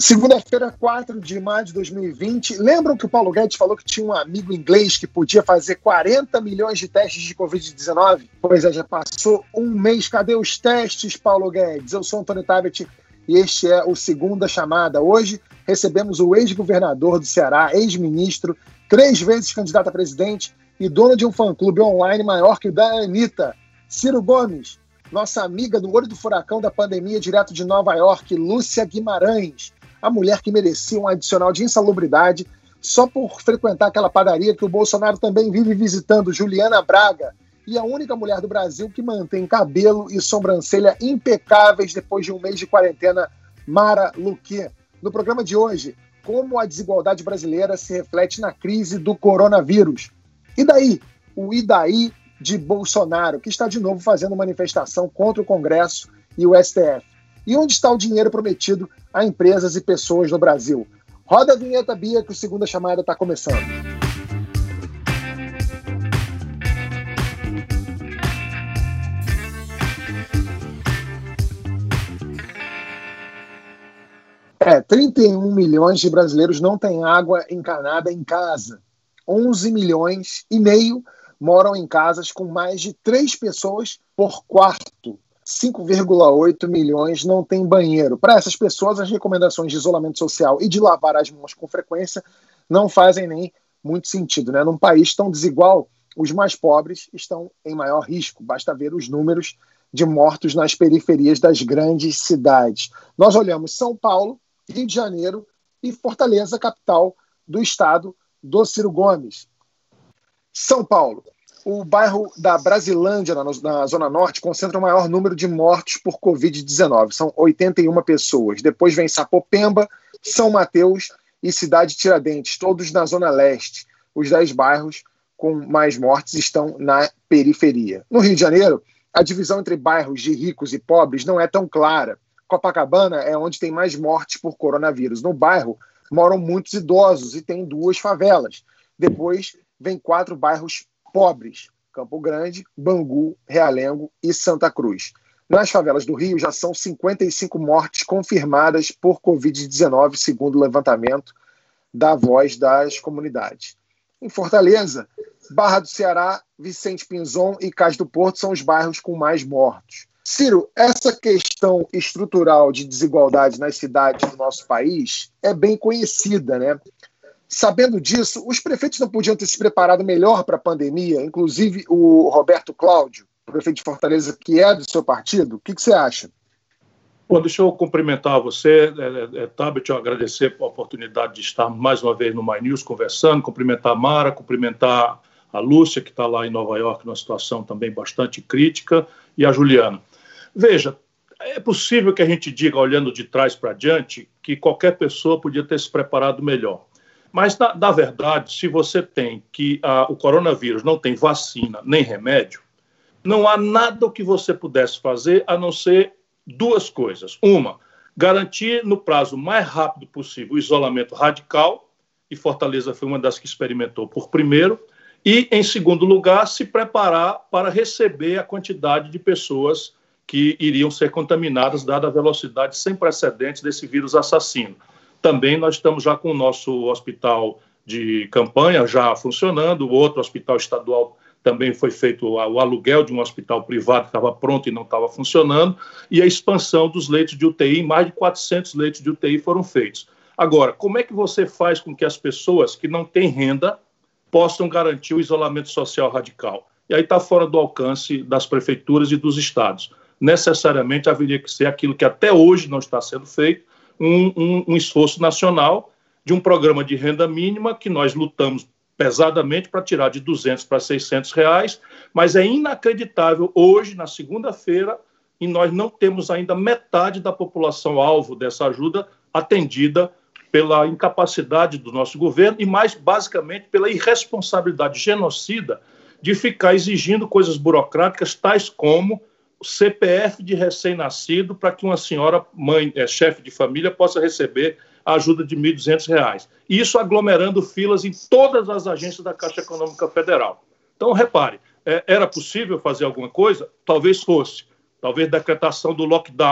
Segunda-feira, 4 de maio de 2020. Lembram que o Paulo Guedes falou que tinha um amigo inglês que podia fazer 40 milhões de testes de Covid-19? Pois é, já passou um mês. Cadê os testes, Paulo Guedes? Eu sou Antônio Tabet e este é o Segunda Chamada. Hoje recebemos o ex-governador do Ceará, ex-ministro, 3 vezes candidato a presidente e dono de um fã-clube online maior que o da Anitta, Ciro Gomes. Nossa amiga do olho do furacão da pandemia, direto de Nova York, Lúcia Guimarães. A mulher que merecia um adicional de insalubridade só por frequentar aquela padaria que o Bolsonaro também vive visitando, Juliana Braga. E a única mulher do Brasil que mantém cabelo e sobrancelha impecáveis depois de um mês de quarentena, Mara Luque. No programa de hoje, como a desigualdade brasileira se reflete na crise do coronavírus. E daí? O Idaí de Bolsonaro, que está de novo fazendo manifestação contra o Congresso e o STF. E onde está o dinheiro prometido a empresas e pessoas no Brasil? Roda a vinheta, Bia, que o Segunda Chamada está começando. É, 31 milhões de brasileiros não têm água encanada em casa. 11 milhões e meio moram em casas com mais de 3 pessoas por quarto. 5,8 milhões não têm banheiro. Para essas pessoas, as recomendações de isolamento social e de lavar as mãos com frequência não fazem nem muito sentido, né? Num país tão desigual, os mais pobres estão em maior risco. Basta ver os números de mortos nas periferias das grandes cidades. Nós olhamos São Paulo, Rio de Janeiro e Fortaleza, capital do estado do Ciro Gomes. São Paulo. O bairro da Brasilândia, na Zona Norte, concentra o maior número de mortos por Covid-19. São 81 pessoas. Depois vem Sapopemba, São Mateus e Cidade Tiradentes, todos na Zona Leste. Os 10 bairros com mais mortes estão na periferia. No Rio de Janeiro, a divisão entre bairros de ricos e pobres não é tão clara. Copacabana é onde tem mais mortes por coronavírus. No bairro moram muitos idosos e tem 2 favelas. Depois vem 4 bairros pobres: Campo Grande, Bangu, Realengo e Santa Cruz. Nas favelas do Rio já são 55 mortes confirmadas por Covid-19, segundo o levantamento da Voz das Comunidades. Em Fortaleza, Barra do Ceará, Vicente Pinzon e Cais do Porto são os bairros com mais mortos. Ciro, essa questão estrutural de desigualdade nas cidades do nosso país é bem conhecida, né? Sabendo disso, os prefeitos não podiam ter se preparado melhor para a pandemia, inclusive o Roberto Cláudio, prefeito de Fortaleza, que é do seu partido? O que você acha? Bom, deixa eu cumprimentar você, Tabet, eu agradecer a oportunidade de estar mais uma vez no My News conversando, cumprimentar a Mara, cumprimentar a Lúcia, que está lá em Nova York, numa situação também bastante crítica, e a Juliana. Veja, é possível que a gente diga, olhando de trás para diante, que qualquer pessoa podia ter se preparado melhor. Mas, na verdade, se você tem que o coronavírus não tem vacina nem remédio, não há nada que você pudesse fazer a não ser 2 coisas. Uma, garantir no prazo mais rápido possível o isolamento radical, e Fortaleza foi uma das que experimentou por primeiro, e, em segundo lugar, se preparar para receber a quantidade de pessoas que iriam ser contaminadas, dada a velocidade sem precedentes desse vírus assassino. Também nós estamos já com o nosso hospital de campanha já funcionando, o outro hospital estadual também foi feito o aluguel de um hospital privado que estava pronto e não estava funcionando, e a expansão dos leitos de UTI, mais de 400 leitos de UTI foram feitos. Agora, como é que você faz com que as pessoas que não têm renda possam garantir o isolamento social radical? E aí está fora do alcance das prefeituras e dos estados. Necessariamente haveria que ser aquilo que até hoje não está sendo feito, um esforço nacional de um programa de renda mínima que nós lutamos pesadamente para tirar de R$200 para R$600, mas é inacreditável hoje, na segunda-feira, e nós não temos ainda metade da população alvo dessa ajuda atendida pela incapacidade do nosso governo e, mais basicamente, pela irresponsabilidade genocida de ficar exigindo coisas burocráticas tais como o CPF de recém-nascido para que uma senhora, mãe, chefe de família, possa receber a ajuda de R$1.200. Isso aglomerando filas em todas as agências da Caixa Econômica Federal. Então, repare, era possível fazer alguma coisa? Talvez fosse. Talvez decretação do lockdown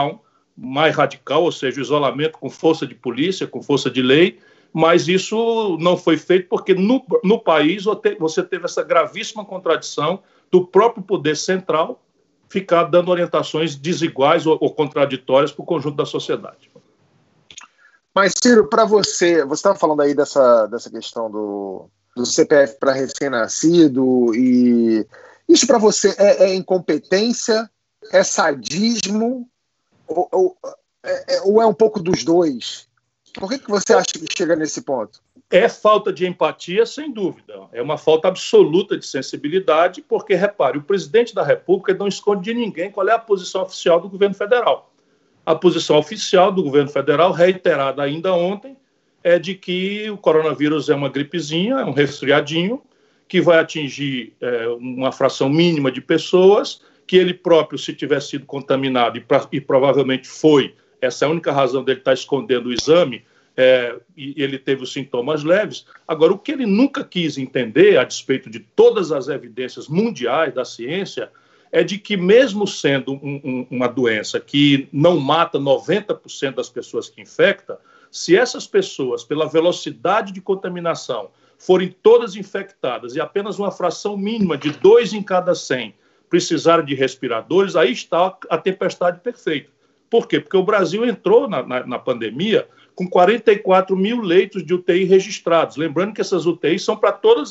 mais radical, ou seja, o isolamento com força de polícia, com força de lei, mas isso não foi feito porque no país você teve essa gravíssima contradição do próprio poder central ficar dando orientações desiguais ou contraditórias para o conjunto da sociedade. Mas, Ciro, para você estava falando aí dessa questão do CPF para recém-nascido, e isso para você é incompetência, é sadismo, ou é um pouco dos dois? Por que você acha que chega nesse ponto? É falta de empatia, sem dúvida. É uma falta absoluta de sensibilidade, porque, repare, o presidente da República não esconde de ninguém qual é a posição oficial do governo federal. A posição oficial do governo federal, reiterada ainda ontem, é de que o coronavírus é uma gripezinha, é um resfriadinho, que vai atingir uma fração mínima de pessoas, que ele próprio, se tiver sido contaminado, e provavelmente foi, essa é a única razão dele estar escondendo o exame, e ele teve os sintomas leves. Agora, o que ele nunca quis entender, a despeito de todas as evidências mundiais da ciência, é de que mesmo sendo uma doença que não mata 90% das pessoas que infecta, se essas pessoas, pela velocidade de contaminação, forem todas infectadas e apenas uma fração mínima de 2 em cada 100 precisarem de respiradores, aí está a tempestade perfeita. Por quê? Porque o Brasil entrou na pandemia com 44 mil leitos de UTI registrados. Lembrando que essas UTIs são para todas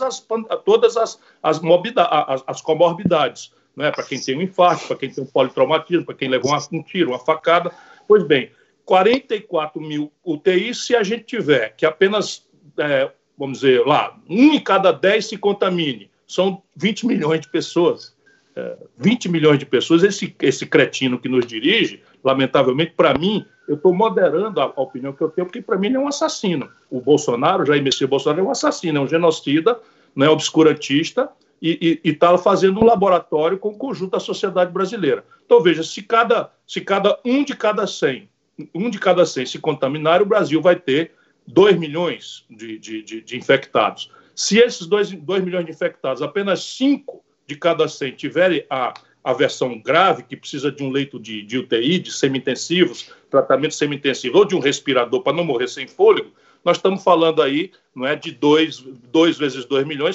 as comorbidades. Não é? Para quem tem um infarto, para quem tem um politraumatismo, para quem levou um tiro, uma facada. Pois bem, 44 mil UTIs, se a gente tiver que apenas, vamos dizer, 1 em cada 10 se contamine, são 20 milhões de pessoas. 20 milhões de pessoas, esse cretino que nos dirige, lamentavelmente, para mim, eu estou moderando a opinião que eu tenho, porque para mim ele é um assassino. O Bolsonaro, Jair Messias Bolsonaro, é um assassino, é um genocida, né, obscurantista, e está fazendo um laboratório com o conjunto da sociedade brasileira. Então, veja, se um de cada 100 se contaminar, o Brasil vai ter 2 milhões de infectados. Se esses 2 milhões de infectados, apenas 5 de cada 100 tiverem a versão grave, que precisa de um leito de UTI, de semi-intensivos, tratamento semi-intensivo, ou de um respirador para não morrer sem fôlego, nós estamos falando aí, não é, de 2 vezes 2 milhões,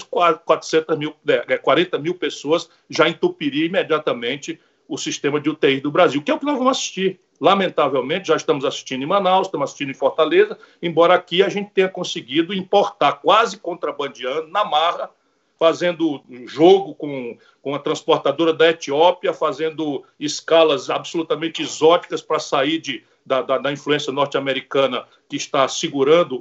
40 mil pessoas já entupiria imediatamente o sistema de UTI do Brasil, que é o que nós vamos assistir. Lamentavelmente, já estamos assistindo em Manaus, estamos assistindo em Fortaleza, embora aqui a gente tenha conseguido importar, quase contrabandeando, na marra, fazendo jogo com a transportadora da Etiópia, fazendo escalas absolutamente exóticas para sair da influência norte-americana que está segurando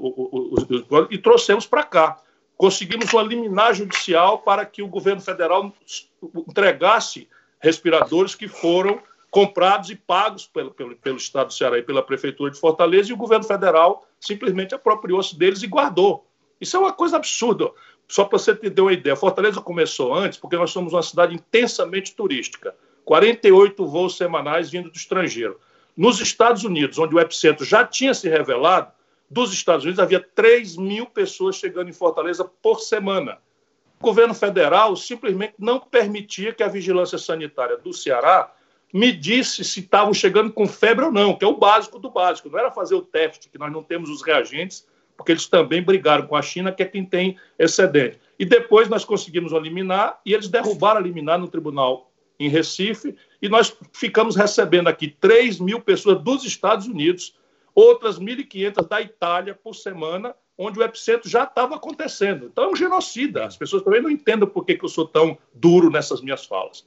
e trouxemos para cá. Conseguimos uma liminar judicial para que o governo federal entregasse respiradores que foram comprados e pagos pelo Estado do Ceará e pela Prefeitura de Fortaleza, e o governo federal simplesmente apropriou-se deles e guardou. Isso é uma coisa absurda. Só para você ter uma ideia, Fortaleza começou antes porque nós somos uma cidade intensamente turística. 48 voos semanais vindo do estrangeiro. Nos Estados Unidos, onde o epicentro já tinha se revelado, dos Estados Unidos havia 3 mil pessoas chegando em Fortaleza por semana. O governo federal simplesmente não permitia que a vigilância sanitária do Ceará medisse se estavam chegando com febre ou não, que é o básico do básico. Não era fazer o teste, que nós não temos os reagentes, porque eles também brigaram com a China, que é quem tem excedente. E depois nós conseguimos uma liminar, e eles derrubaram a liminar no tribunal em Recife, e nós ficamos recebendo aqui 3 mil pessoas dos Estados Unidos, outras 1.500 da Itália por semana, onde o epicentro já estava acontecendo. Então é um genocida. As pessoas também não entendem por que eu sou tão duro nessas minhas falas.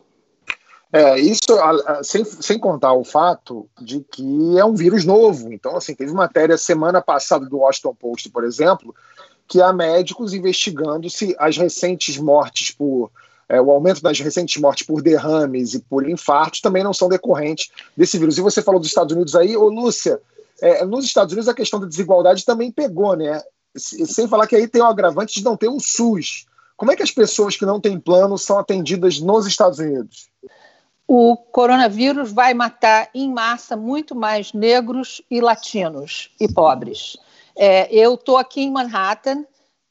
Isso sem contar o fato de que é um vírus novo. Então, assim, teve matéria semana passada do Washington Post, por exemplo, que há médicos investigando se as recentes mortes o aumento das recentes mortes por derrames e por infartos também não são decorrentes desse vírus. E você falou dos Estados Unidos aí, Lúcia, nos Estados Unidos a questão da desigualdade também pegou, né? Sem falar que aí tem o agravante de não ter o SUS. Como é que as pessoas que não têm plano são atendidas nos Estados Unidos? O coronavírus vai matar em massa muito mais negros e latinos e pobres. Eu estou aqui em Manhattan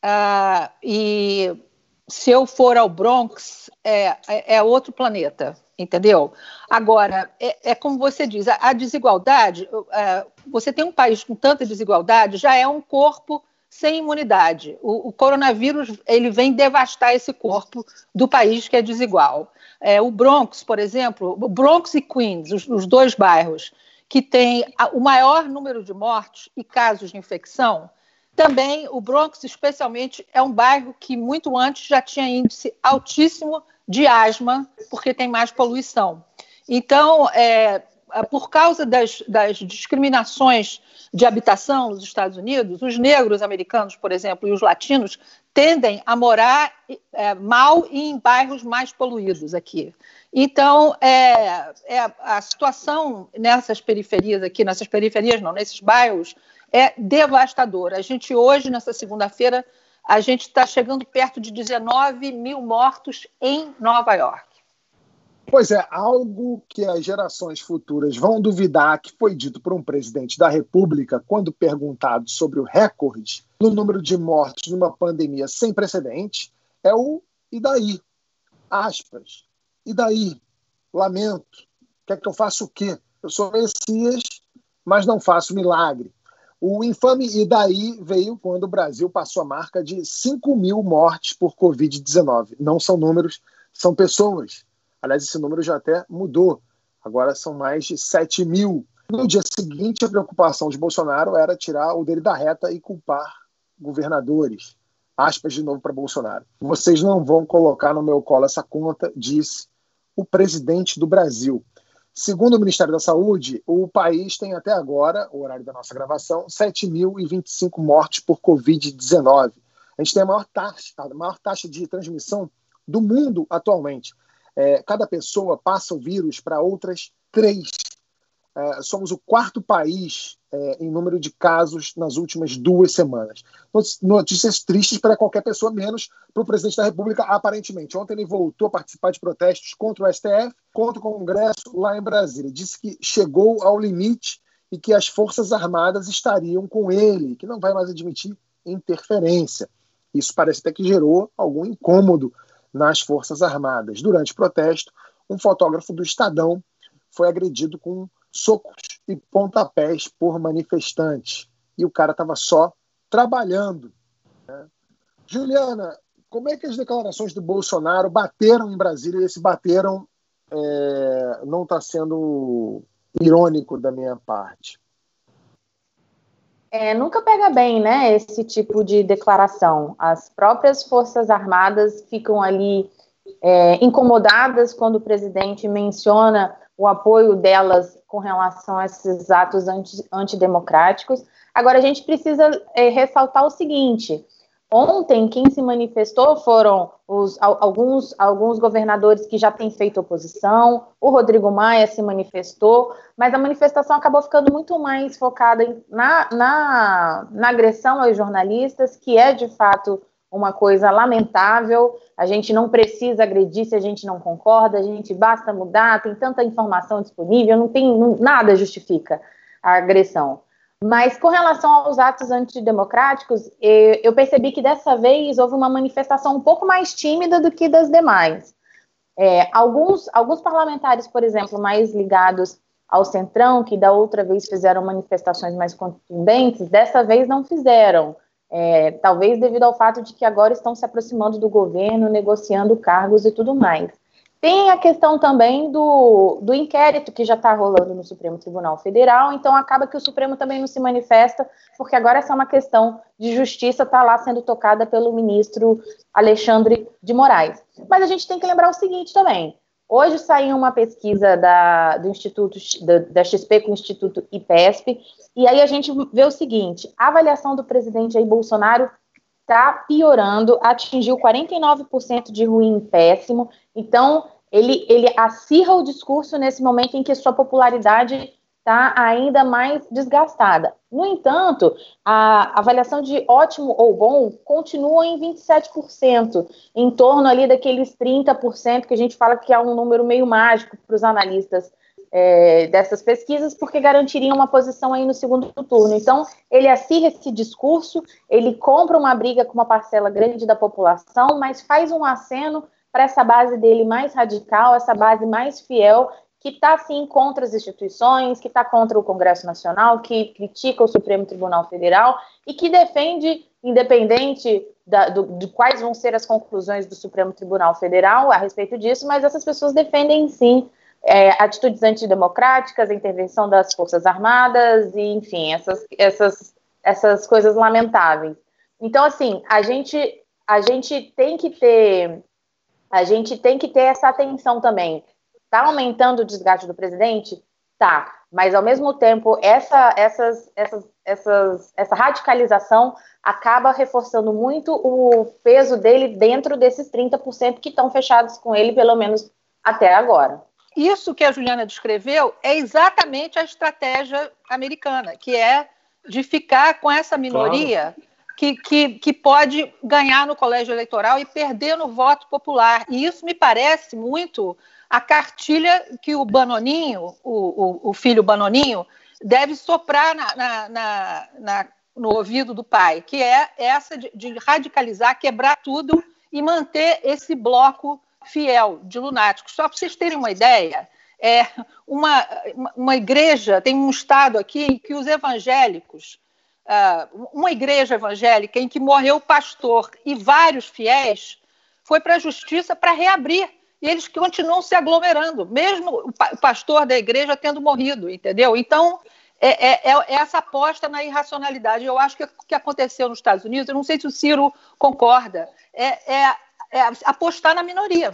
e se eu for ao Bronx, é outro planeta. entendeu? Agora, é como você diz, a desigualdade, você tem um país com tanta desigualdade, já é um corpo sem imunidade. O coronavírus ele vem devastar esse corpo do país que é desigual. O Bronx, por exemplo, o Bronx e Queens, os dois bairros que têm o maior número de mortes e casos de infecção, também o Bronx, especialmente, é um bairro que muito antes já tinha índice altíssimo de asma, porque tem mais poluição. Então, por causa das discriminações de habitação nos Estados Unidos, os negros americanos, por exemplo, e os latinos tendem a morar mal e em bairros mais poluídos aqui. Então, a situação nessas periferias aqui, nesses bairros, é devastadora. A gente hoje, nessa segunda-feira, a gente está chegando perto de 19 mil mortos em Nova York. Pois é, algo que as gerações futuras vão duvidar que foi dito por um presidente da República quando perguntado sobre o recorde no número de mortes numa pandemia sem precedentes é o "e daí?", aspas. E daí? Lamento. Quer que eu faça o quê? Eu sou Messias, mas não faço milagre. O infame "e daí" veio quando o Brasil passou a marca de 5 mil mortes por Covid-19. Não são números, são pessoas. Aliás, esse número já até mudou. Agora são mais de 7 mil. No dia seguinte, a preocupação de Bolsonaro era tirar o dele da reta e culpar governadores. Aspas de novo para Bolsonaro. Vocês não vão colocar no meu colo essa conta, disse o presidente do Brasil. Segundo o Ministério da Saúde, o país tem até agora, o horário da nossa gravação, 7.025 mortes por Covid-19. A gente tem a maior taxa de transmissão do mundo atualmente. Cada pessoa passa o vírus para outras 3. Somos o 4º país em número de casos nas últimas 2 semanas. Notícias tristes para qualquer pessoa, menos para o presidente da República, aparentemente. Ontem ele voltou a participar de protestos contra o STF, contra o Congresso lá em Brasília. Disse que chegou ao limite e que as Forças Armadas estariam com ele, que não vai mais admitir interferência. Isso parece até que gerou algum incômodo nas Forças Armadas. Durante o protesto, um fotógrafo do Estadão foi agredido com socos e pontapés por manifestantes. E o cara estava só trabalhando, né? Juliana, como é que as declarações do Bolsonaro bateram em Brasília? E esse bateram não está sendo irônico da minha parte. Nunca pega bem, né, esse tipo de declaração. As próprias Forças Armadas ficam ali incomodadas quando o presidente menciona o apoio delas com relação a esses atos antidemocráticos. Agora, a gente precisa ressaltar o seguinte: ontem, quem se manifestou foram alguns governadores que já têm feito oposição, o Rodrigo Maia se manifestou, mas a manifestação acabou ficando muito mais focada na agressão aos jornalistas, que é, de fato, uma coisa lamentável. A gente não precisa agredir se a gente não concorda, basta mudar, tem tanta informação disponível, nada justifica a agressão. Mas com relação aos atos antidemocráticos, eu percebi que dessa vez houve uma manifestação um pouco mais tímida do que das demais. Alguns parlamentares, por exemplo, mais ligados ao Centrão, que da outra vez fizeram manifestações mais contundentes, dessa vez não fizeram. Talvez devido ao fato de que agora estão se aproximando do governo, negociando cargos e tudo mais. Tem a questão também do inquérito que já está rolando no Supremo Tribunal Federal, então acaba que o Supremo também não se manifesta, porque agora essa é uma questão de justiça, está lá sendo tocada pelo ministro Alexandre de Moraes. Mas a gente tem que lembrar o seguinte também: hoje saiu uma pesquisa do Instituto, da XP com o Instituto IPESP, e aí a gente vê o seguinte: a avaliação do presidente Jair Bolsonaro está piorando, atingiu 49% de ruim e péssimo. Então, ele acirra o discurso nesse momento em que sua popularidade está ainda mais desgastada. No entanto, a avaliação de ótimo ou bom continua em 27%, em torno ali daqueles 30% que a gente fala que é um número meio mágico para os analistas dessas pesquisas, porque garantiria uma posição aí no segundo turno. Então, ele acirra esse discurso, ele compra uma briga com uma parcela grande da população, mas faz um aceno para essa base dele mais radical, essa base mais fiel, que está, sim, contra as instituições, que está contra o Congresso Nacional, que critica o Supremo Tribunal Federal e que defende, independente de quais vão ser as conclusões do Supremo Tribunal Federal a respeito disso, mas essas pessoas defendem, sim, atitudes antidemocráticas, a intervenção das Forças Armadas e, enfim, essas coisas lamentáveis. Então, assim, a gente tem que ter essa atenção também. Está aumentando o desgaste do presidente? Tá, mas ao mesmo tempo essa radicalização acaba reforçando muito o peso dele dentro desses 30% que estão fechados com ele, pelo menos até agora. Isso que a Juliana descreveu é exatamente a estratégia americana, que é de ficar com essa minoria, claro, que pode ganhar no colégio eleitoral e perder no voto popular. E isso me parece muito a cartilha que o Banoninho, o filho Banoninho, deve soprar no ouvido do pai, que é essa de radicalizar, quebrar tudo e manter esse bloco fiel de lunáticos. Só para vocês terem uma ideia, uma igreja, tem um estado aqui em que os evangélicos, uma igreja evangélica em que morreu o pastor e vários fiéis, foi para a justiça para reabrir. E eles continuam se aglomerando, mesmo o pastor da igreja tendo morrido, entendeu? Então, essa aposta na irracionalidade. Eu acho que o que aconteceu nos Estados Unidos, eu não sei se o Ciro concorda, apostar na minoria.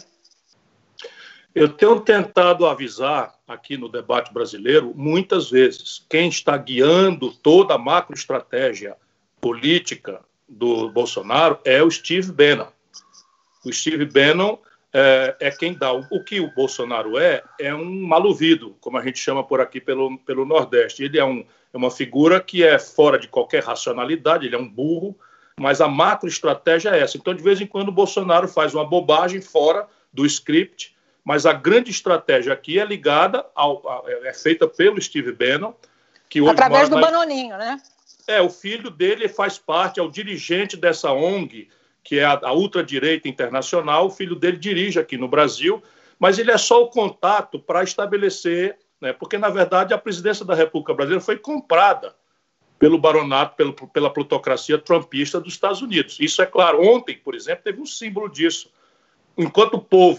Eu tenho tentado avisar aqui no debate brasileiro, muitas vezes, quem está guiando toda a macroestratégia política do Bolsonaro é o Steve Bannon. O Steve Bannon é quem dá. O que o Bolsonaro é um maluvido, como a gente chama por aqui pelo Nordeste. Ele é uma figura que é fora de qualquer racionalidade, ele é um burro, mas a macroestratégia é essa. Então, de vez em quando, o Bolsonaro faz uma bobagem fora do script, mas a grande estratégia aqui é ligada é feita pelo Steve Bannon, que hoje através do Banoninho, né? O filho dele faz parte, é o dirigente dessa ONG, que é a ultradireita internacional. O filho dele dirige aqui no Brasil, mas ele é só o contato para estabelecer, né, porque, na verdade, a presidência da República Brasileira foi comprada pelo baronato, pela plutocracia trumpista dos Estados Unidos. Isso é claro. Ontem, por exemplo, teve um símbolo disso. Enquanto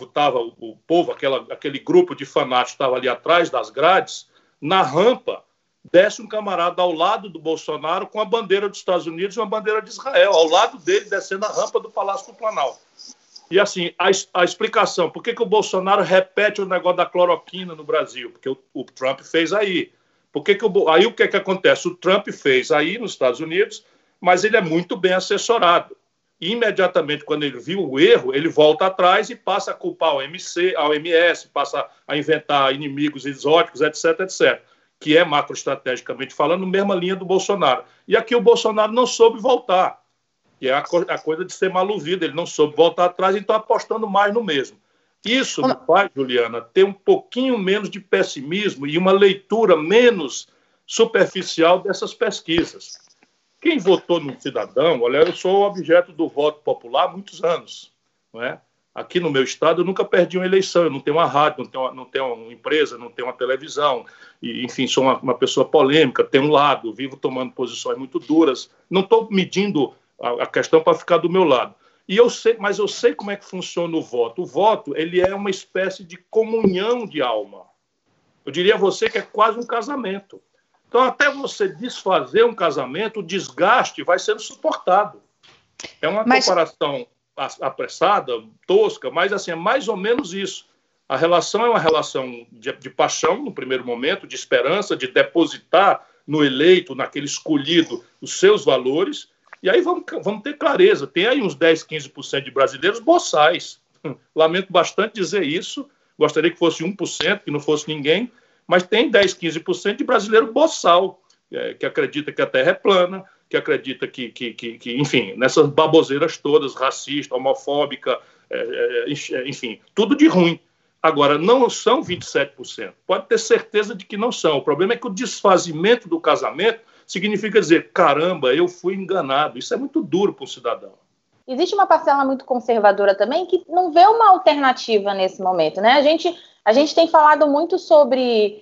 aquele grupo de fanáticos estava ali atrás das grades, na rampa, desce um camarada ao lado do Bolsonaro com a bandeira dos Estados Unidos e uma bandeira de Israel, ao lado dele, descendo a rampa do Palácio do Planalto. E, assim, a explicação, por que o Bolsonaro repete o negócio da cloroquina no Brasil? Porque o Trump fez aí. Aí o que acontece? O Trump fez aí nos Estados Unidos, mas ele é muito bem assessorado. E, imediatamente, quando ele viu o erro, ele volta atrás e passa a culpar a OMS, passa a inventar inimigos exóticos, etc., etc., que é macroestrategicamente falando, mesma linha do Bolsonaro. E aqui o Bolsonaro não soube voltar, que é a coisa de ser maluvido, ele não soube voltar atrás, então apostando mais no mesmo. Isso me faz, Juliana, ter um pouquinho menos de pessimismo e uma leitura menos superficial dessas pesquisas. Quem votou no Cidadão, olha, eu sou objeto do voto popular há muitos anos, não é? Aqui no meu estado eu nunca perdi uma eleição, eu não tenho uma rádio, não tenho uma empresa, não tenho uma televisão, e, enfim, sou uma pessoa polêmica, tenho um lado, vivo tomando posições muito duras, não estou medindo a questão para ficar do meu lado. Mas eu sei como é que funciona o voto. O voto, ele é uma espécie de comunhão de alma. Eu diria a você que é quase um casamento. Então, até você desfazer um casamento, o desgaste vai sendo suportado. É uma comparação apressada, tosca, mas assim, é mais ou menos isso. A relação é uma relação de paixão, no primeiro momento, de esperança, de depositar no eleito, naquele escolhido, os seus valores, e aí vamos ter clareza. Tem aí uns 10, 15% de brasileiros boçais. Lamento bastante dizer isso, gostaria que fosse 1%, que não fosse ninguém, mas tem 10, 15% de brasileiro boçal, que acredita que a Terra é plana, que acredita que enfim, nessas baboseiras todas, racista, homofóbica, enfim, tudo de ruim. Agora, não são 27%. Pode ter certeza de que não são. O problema é que o desfazimento do casamento significa dizer, caramba, eu fui enganado. Isso é muito duro para o cidadão. existe uma parcela muito conservadora também que não vê uma alternativa nesse momento, né? A gente tem falado muito sobre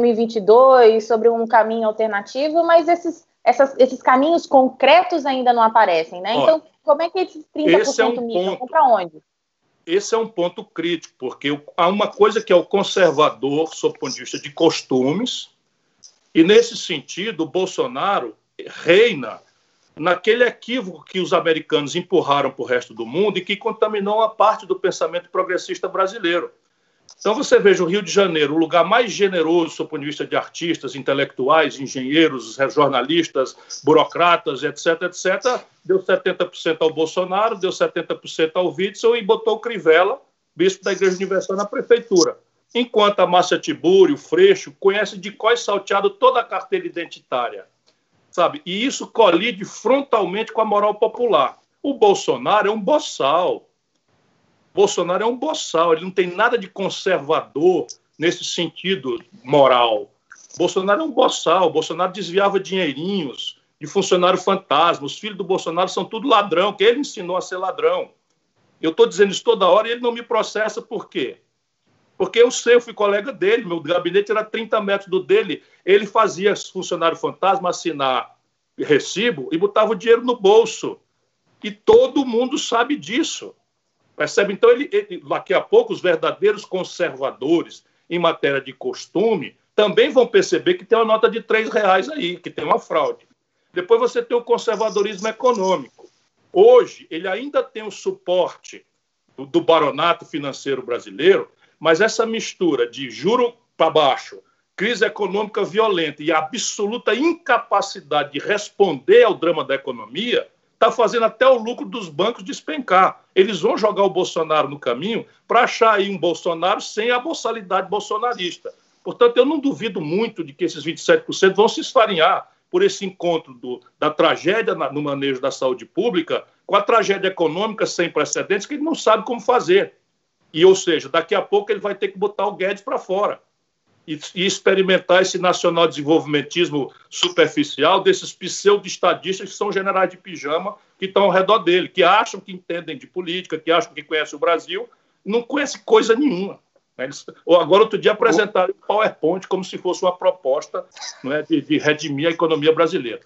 2022, sobre um caminho alternativo, mas esses caminhos concretos ainda não aparecem, né? Então, como é que esses 30% migram? Vão para onde? Esse é um ponto crítico, porque há uma coisa que é o conservador, sob o ponto de vista de costumes, e nesse sentido, o Bolsonaro reina naquele equívoco que os americanos empurraram para o resto do mundo e que contaminou uma parte do pensamento progressista brasileiro. Então você veja o Rio de Janeiro, o lugar mais generoso do ponto de vista de artistas, intelectuais, engenheiros, jornalistas, burocratas, etc., deu 70% ao Bolsonaro, deu 70% ao Witzel e botou o Crivella, bispo da Igreja Universal, na prefeitura. Enquanto a Márcia Tiburi, o Freixo, conhece de có e salteado toda a carteira identitária, sabe? E isso colide frontalmente com a moral popular. O Bolsonaro é um boçal. Bolsonaro é um boçal, ele não tem nada de conservador nesse sentido moral. Bolsonaro é um boçal, Bolsonaro desviava dinheirinhos de funcionário fantasma, os filhos do Bolsonaro são tudo ladrão, que ele ensinou a ser ladrão. Eu estou dizendo isso toda hora e ele não me processa, por quê? Porque eu fui colega dele, meu gabinete era 30 metros do dele, ele fazia funcionário fantasma assinar recibo e botava o dinheiro no bolso. E todo mundo sabe disso. Percebe? Então, daqui a pouco, os verdadeiros conservadores em matéria de costume também vão perceber que tem uma nota de R$3 aí, que tem uma fraude. Depois você tem o conservadorismo econômico. Hoje, ele ainda tem o suporte do baronato financeiro brasileiro, mas essa mistura de juro para baixo, crise econômica violenta e absoluta incapacidade de responder ao drama da economia está fazendo até o lucro dos bancos despencar. Eles vão jogar o Bolsonaro no caminho para achar aí um Bolsonaro sem a boçalidade bolsonarista. Portanto, eu não duvido muito de que esses 27% vão se esfarinhar por esse encontro da tragédia no manejo da saúde pública com a tragédia econômica sem precedentes que ele não sabe como fazer. E, ou seja, daqui a pouco ele vai ter que botar o Guedes para fora e experimentar esse nacional-desenvolvimentismo superficial desses pseudo-estadistas que são generais de pijama que estão ao redor dele, que acham que entendem de política, que acham que conhecem o Brasil, não conhecem coisa nenhuma. Agora, outro dia, apresentaram o PowerPoint como se fosse uma proposta, não é, de redimir a economia brasileira.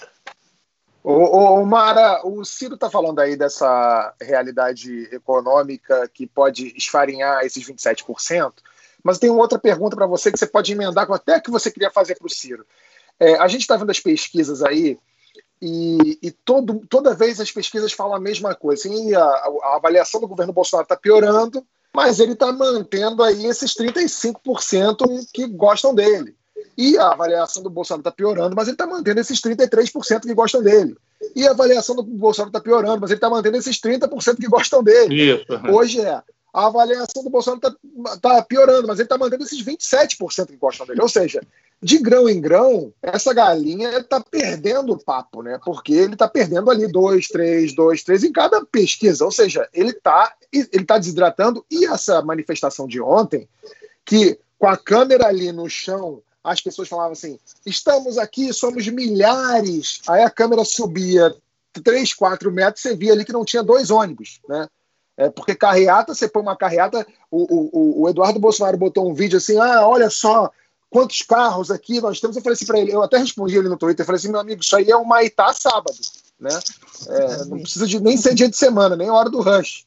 Mara, o Ciro está falando aí dessa realidade econômica que pode esfarinhar esses 27%, mas tem uma outra pergunta para você que você pode emendar com até que você queria fazer para o Ciro. A gente está vendo as pesquisas aí e toda vez as pesquisas falam a mesma coisa. Assim, a avaliação do governo Bolsonaro está piorando, mas ele está mantendo aí esses 35% que gostam dele. E a avaliação do Bolsonaro está piorando, mas ele está mantendo esses 33% que gostam dele. E a avaliação do Bolsonaro está piorando, mas ele está mantendo esses 30% que gostam dele. Isso. Hoje a avaliação do Bolsonaro está piorando, mas ele está mantendo esses 27% que gostam dele. Ou seja, de grão em grão, essa galinha está perdendo o papo, né? Porque ele está perdendo ali 2, 3 em cada pesquisa. Ou seja, ele tá desidratando. E essa manifestação de ontem, que com a câmera ali no chão, as pessoas falavam assim, estamos aqui, somos milhares. Aí a câmera subia 3, 4 metros, você via ali que não tinha 2 ônibus, né? Porque carreata, você põe uma carreata, o Eduardo Bolsonaro botou um vídeo assim, olha só, quantos carros aqui nós temos. Eu falei assim para ele, eu até respondi ele no Twitter, eu falei assim, meu amigo, isso aí é um Maitá sábado, né? Não precisa nem ser dia de semana, nem hora do rush.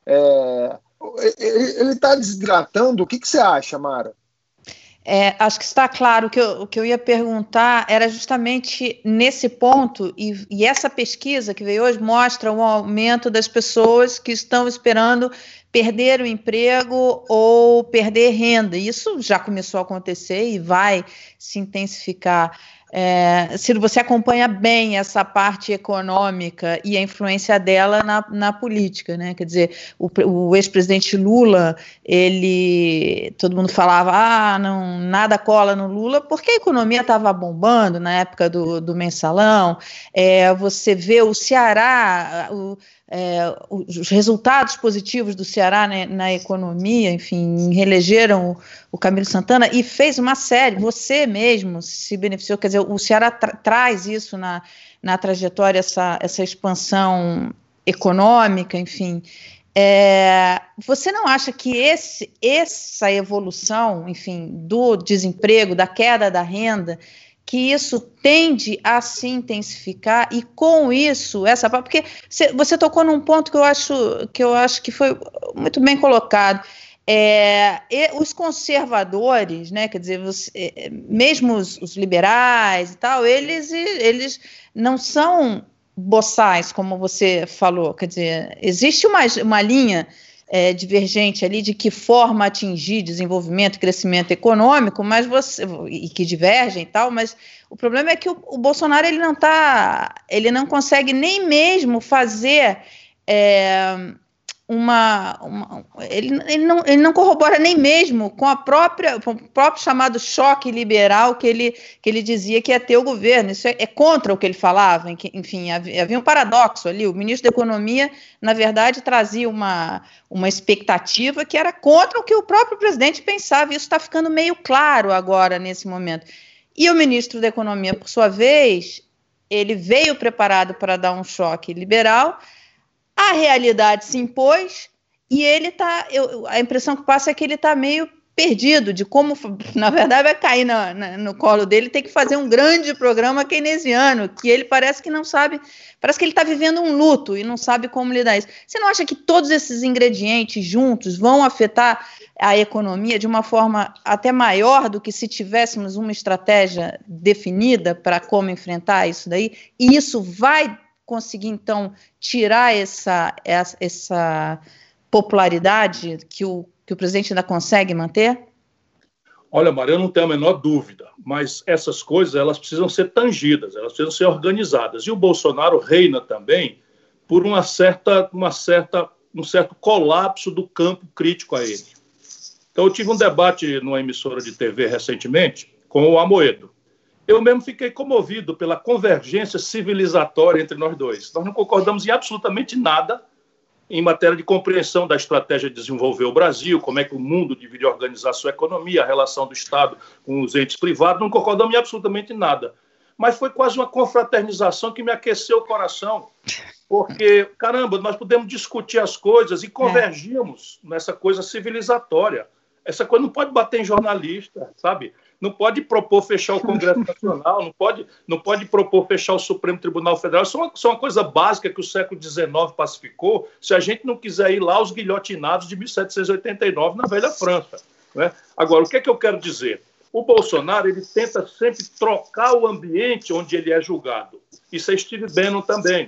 Ele está desidratando, o que você acha, Mara? Acho que está claro. O que eu ia perguntar era justamente nesse ponto, e essa pesquisa que veio hoje mostra um aumento das pessoas que estão esperando perder o emprego ou perder renda. Isso já começou a acontecer e vai se intensificar. Ciro, você acompanha bem essa parte econômica e a influência dela na política, né? Quer dizer, o ex-presidente Lula, todo mundo falava, não, nada cola no Lula, porque a economia estava bombando na época do mensalão. Você vê o Ceará, os resultados positivos do Ceará, né, na economia, enfim, reelegeram o Camilo Santana e fez uma série, você mesmo se beneficiou, quer dizer, o Ceará traz isso na trajetória, essa expansão econômica, enfim. Você não acha que essa evolução, enfim, do desemprego, da queda da renda, que isso tende a se intensificar e com isso, porque você tocou num ponto que eu acho que foi muito bem colocado. Os conservadores, né, quer dizer, mesmo os liberais e tal, eles não são boçais, como você falou, quer dizer, existe uma linha divergente ali de que forma atingir desenvolvimento e crescimento econômico, e que divergem e tal, mas o problema é que o Bolsonaro ele não consegue nem mesmo fazer ele não corrobora nem mesmo com o próprio chamado choque liberal que ele dizia que ia ter o governo. Isso é contra o que ele falava. Enfim, havia um paradoxo ali. O ministro da Economia, na verdade, trazia uma expectativa que era contra o que o próprio presidente pensava. Isso está ficando meio claro agora, nesse momento. E o ministro da Economia, por sua vez, ele veio preparado para dar um choque liberal. A realidade se impôs e a impressão que passa é que ele está meio perdido de como, na verdade, vai cair no colo dele, tem que fazer um grande programa keynesiano, que ele parece que não sabe, parece que ele está vivendo um luto e não sabe como lidar isso. Você não acha que todos esses ingredientes juntos vão afetar a economia de uma forma até maior do que se tivéssemos uma estratégia definida para como enfrentar isso daí? E isso vai conseguir, então, tirar essa popularidade que o presidente ainda consegue manter? Olha, Maria, eu não tenho a menor dúvida, mas essas coisas elas precisam ser tangidas, elas precisam ser organizadas. E o Bolsonaro reina também por um certo colapso do campo crítico a ele. Então, eu tive um debate numa emissora de TV recentemente com o Amoedo. Eu mesmo fiquei comovido pela convergência civilizatória entre nós dois. Nós não concordamos em absolutamente nada em matéria de compreensão da estratégia de desenvolver o Brasil, como é que o mundo deveria organizar sua economia, a relação do Estado com os entes privados, não concordamos em absolutamente nada. Mas foi quase uma confraternização que me aqueceu o coração, porque, caramba, nós podemos discutir as coisas e convergimos nessa coisa civilizatória. Essa coisa não pode bater em jornalista, sabe? Não pode propor fechar o Congresso Nacional, não pode propor fechar o Supremo Tribunal Federal. Isso é uma coisa básica que o século XIX pacificou, se a gente não quiser ir lá aos guilhotinados de 1789 na Velha França. Né? Agora, o que é que eu quero dizer? O Bolsonaro ele tenta sempre trocar o ambiente onde ele é julgado. Isso é Steve Bannon também,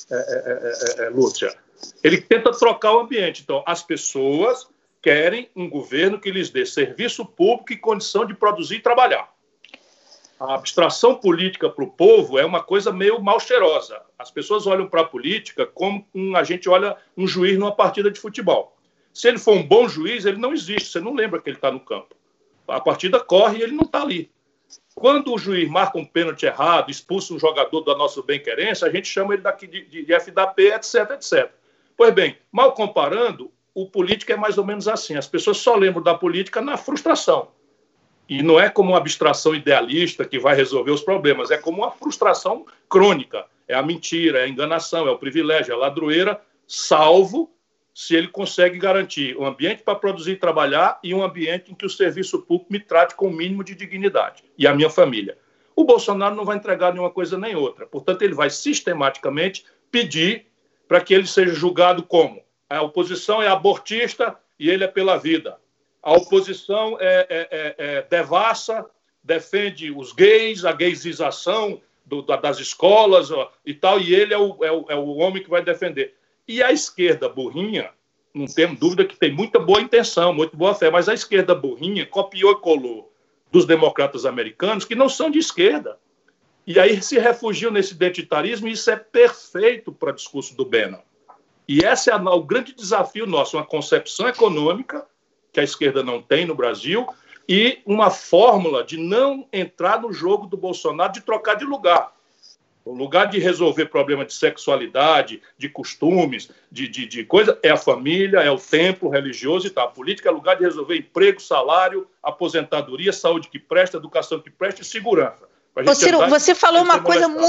Lúcia. Ele tenta trocar o ambiente. Então, as pessoas querem um governo que lhes dê serviço público e condição de produzir e trabalhar. A abstração política para o povo é uma coisa meio mal cheirosa. As pessoas olham para a política como a gente olha um juiz numa partida de futebol. Se ele for um bom juiz, ele não existe, você não lembra que ele está no campo. A partida corre e ele não está ali. Quando o juiz marca um pênalti errado, expulsa um jogador da nossa bem-querência, a gente chama ele daqui de FDP, etc, etc. Pois bem, mal comparando, o político é mais ou menos assim. As pessoas só lembram da política na frustração. E não é como uma abstração idealista que vai resolver os problemas, é como uma frustração crônica. É a mentira, é a enganação, é o privilégio, é a ladroeira, salvo se ele consegue garantir um ambiente para produzir e trabalhar e um ambiente em que o serviço público me trate com o mínimo de dignidade, e a minha família. O Bolsonaro não vai entregar nenhuma coisa nem outra. Portanto, ele vai sistematicamente pedir para que ele seja julgado como a oposição é abortista e ele é pela vida. A oposição devassa, defende os gays, a gaysização das escolas e tal, e ele é o homem que vai defender. E a esquerda burrinha, não temos dúvida que tem muita boa intenção, muito boa fé, mas a esquerda burrinha copiou e colou dos democratas americanos que não são de esquerda. E aí se refugiam nesse identitarismo, e isso é perfeito para o discurso do Bannon. E esse é o grande desafio nosso, uma concepção econômica que a esquerda não tem no Brasil e uma fórmula de não entrar no jogo do Bolsonaro, de trocar de lugar. O lugar de resolver problema de sexualidade, de costumes, de coisa, é a família, é o templo religioso e tal. A política é lugar de resolver emprego, salário, aposentadoria, saúde que presta, educação que presta e segurança. Ô, Ciro, você falou uma coisa muito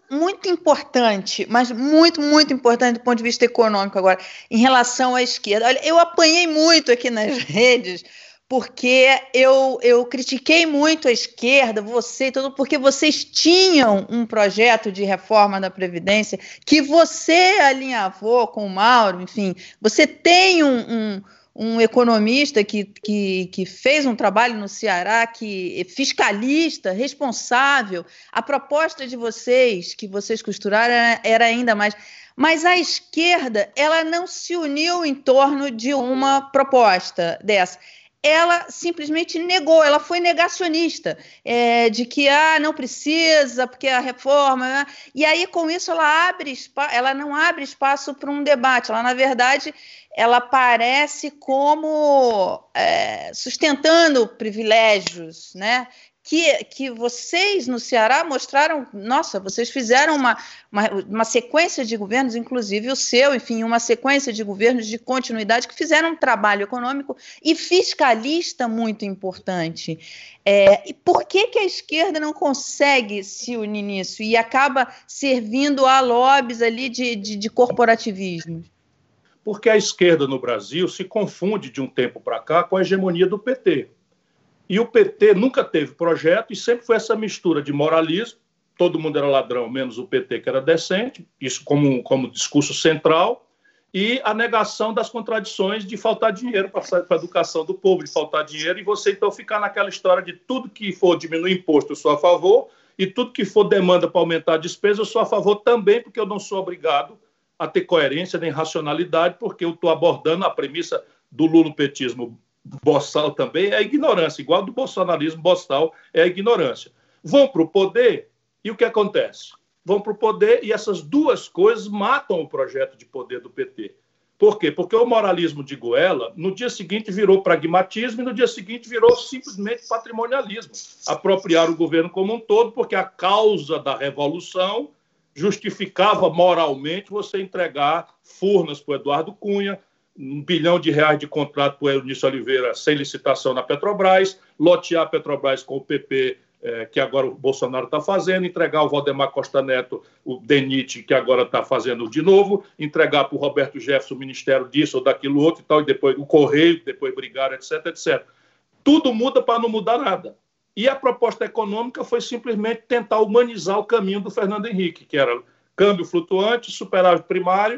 muito importante, mas muito, muito importante do ponto de vista econômico agora, em relação à esquerda. Olha, eu apanhei muito aqui nas redes, porque eu critiquei muito a esquerda, você e tudo, porque vocês tinham um projeto de reforma da Previdência que você alinhavou com o Mauro, enfim, você tem um economista que fez um trabalho no Ceará, que é fiscalista, responsável. A proposta de vocês, que vocês costuraram, era ainda mais. Mas a esquerda, ela não se uniu em torno de uma proposta dessa. Ela simplesmente negou, ela foi negacionista, de que não precisa, porque a reforma... E aí, com isso, ela não abre espaço para um debate. Ela, na verdade, ela aparece como sustentando privilégios, né? Que vocês no Ceará mostraram, nossa, vocês fizeram uma sequência de governos, inclusive o seu, enfim, uma sequência de governos de continuidade que fizeram um trabalho econômico e fiscalista muito importante. E por que a esquerda não consegue se unir nisso e acaba servindo a lobbies ali de corporativismo? Porque a esquerda no Brasil se confunde de um tempo para cá com a hegemonia do PT. E o PT nunca teve projeto e sempre foi essa mistura de moralismo, todo mundo era ladrão, menos o PT que era decente, isso como discurso central, e a negação das contradições de faltar dinheiro para a educação do povo, de faltar dinheiro, e você então ficar naquela história de tudo que for diminuir imposto eu sou a favor, e tudo que for demanda para aumentar a despesa eu sou a favor também, porque eu não sou obrigado a ter coerência nem racionalidade, porque eu estou abordando a premissa do lulopetismo boçal também, é a ignorância, igual do bolsonarismo boçal é a ignorância. Vão para o poder e o que acontece? Vão para o poder e essas duas coisas matam o projeto de poder do PT. Por quê? Porque o moralismo de goela, no dia seguinte virou pragmatismo e no dia seguinte virou simplesmente patrimonialismo. Apropriar o governo como um todo, porque a causa da revolução justificava moralmente você entregar Furnas para o Eduardo Cunha, R$1 bilhão de contrato para o Eunício Oliveira sem licitação na Petrobras, lotear a Petrobras com o PP, que agora o Bolsonaro está fazendo, entregar o Valdemar Costa Neto, o DENIT, que agora está fazendo de novo, entregar para o Roberto Jefferson o ministério disso ou daquilo outro e tal, e depois o Correio, depois brigaram, etc, etc. Tudo muda para não mudar nada. E a proposta econômica foi simplesmente tentar humanizar o caminho do Fernando Henrique, que era câmbio flutuante, superávit primário,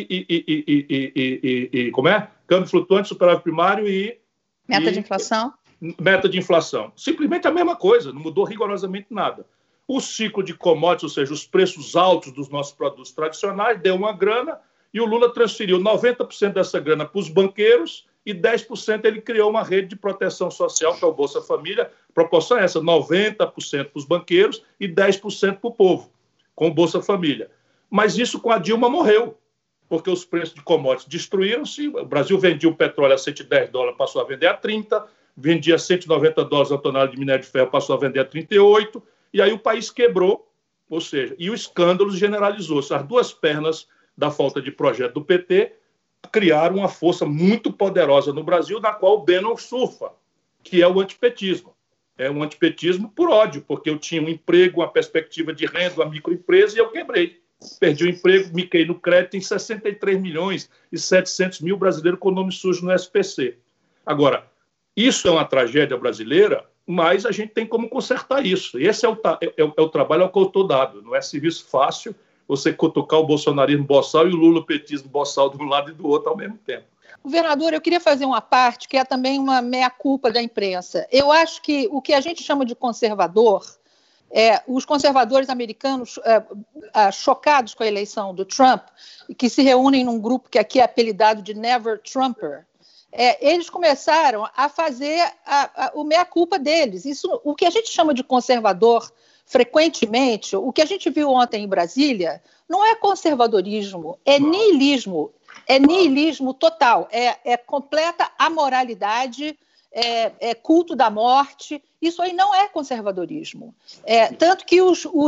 como é? Câmbio flutuante, superávit primário e... Meta de inflação? Meta de inflação. Simplesmente a mesma coisa, não mudou rigorosamente nada. O ciclo de commodities, ou seja, os preços altos dos nossos produtos tradicionais, deu uma grana e o Lula transferiu 90% dessa grana para os banqueiros e 10% ele criou uma rede de proteção social, que é o Bolsa Família. A proporção é essa, 90% para os banqueiros e 10% para o povo, com o Bolsa Família. Mas isso com a Dilma morreu, porque os preços de commodities destruíram-se. O Brasil vendia o petróleo a $110, passou a vender a 30, vendia $190 a tonelada de minério de ferro, passou a vender a 38, e aí o país quebrou, ou seja, e o escândalo generalizou-se. As duas pernas da falta de projeto do PT criaram uma força muito poderosa no Brasil, na qual o Bannon surfa, que é o antipetismo. É um antipetismo por ódio, porque eu tinha um emprego, uma perspectiva de renda, uma microempresa, e eu quebrei. Perdi o emprego, miquei no crédito, tem 63 milhões e 700 mil brasileiros com nome sujo no SPC. Agora, isso é uma tragédia brasileira, mas a gente tem como consertar isso. Esse é o trabalho ao qual eu estou dado. Não é serviço fácil você cutucar o bolsonarismo boçal e o lulopetismo boçal de um lado e do outro ao mesmo tempo. Governador, eu queria fazer uma parte que é também uma meia-culpa da imprensa. Eu acho que o que a gente chama de conservador, os conservadores americanos chocados com a eleição do Trump, que se reúnem num grupo que aqui é apelidado de Never Trumper, eles começaram a fazer o meia-culpa deles. Isso, o que a gente chama de conservador, frequentemente, o que a gente viu ontem em Brasília, não é conservadorismo, é niilismo. É niilismo total, é completa amoralidade, é culto da morte. Isso aí não é conservadorismo. Tanto que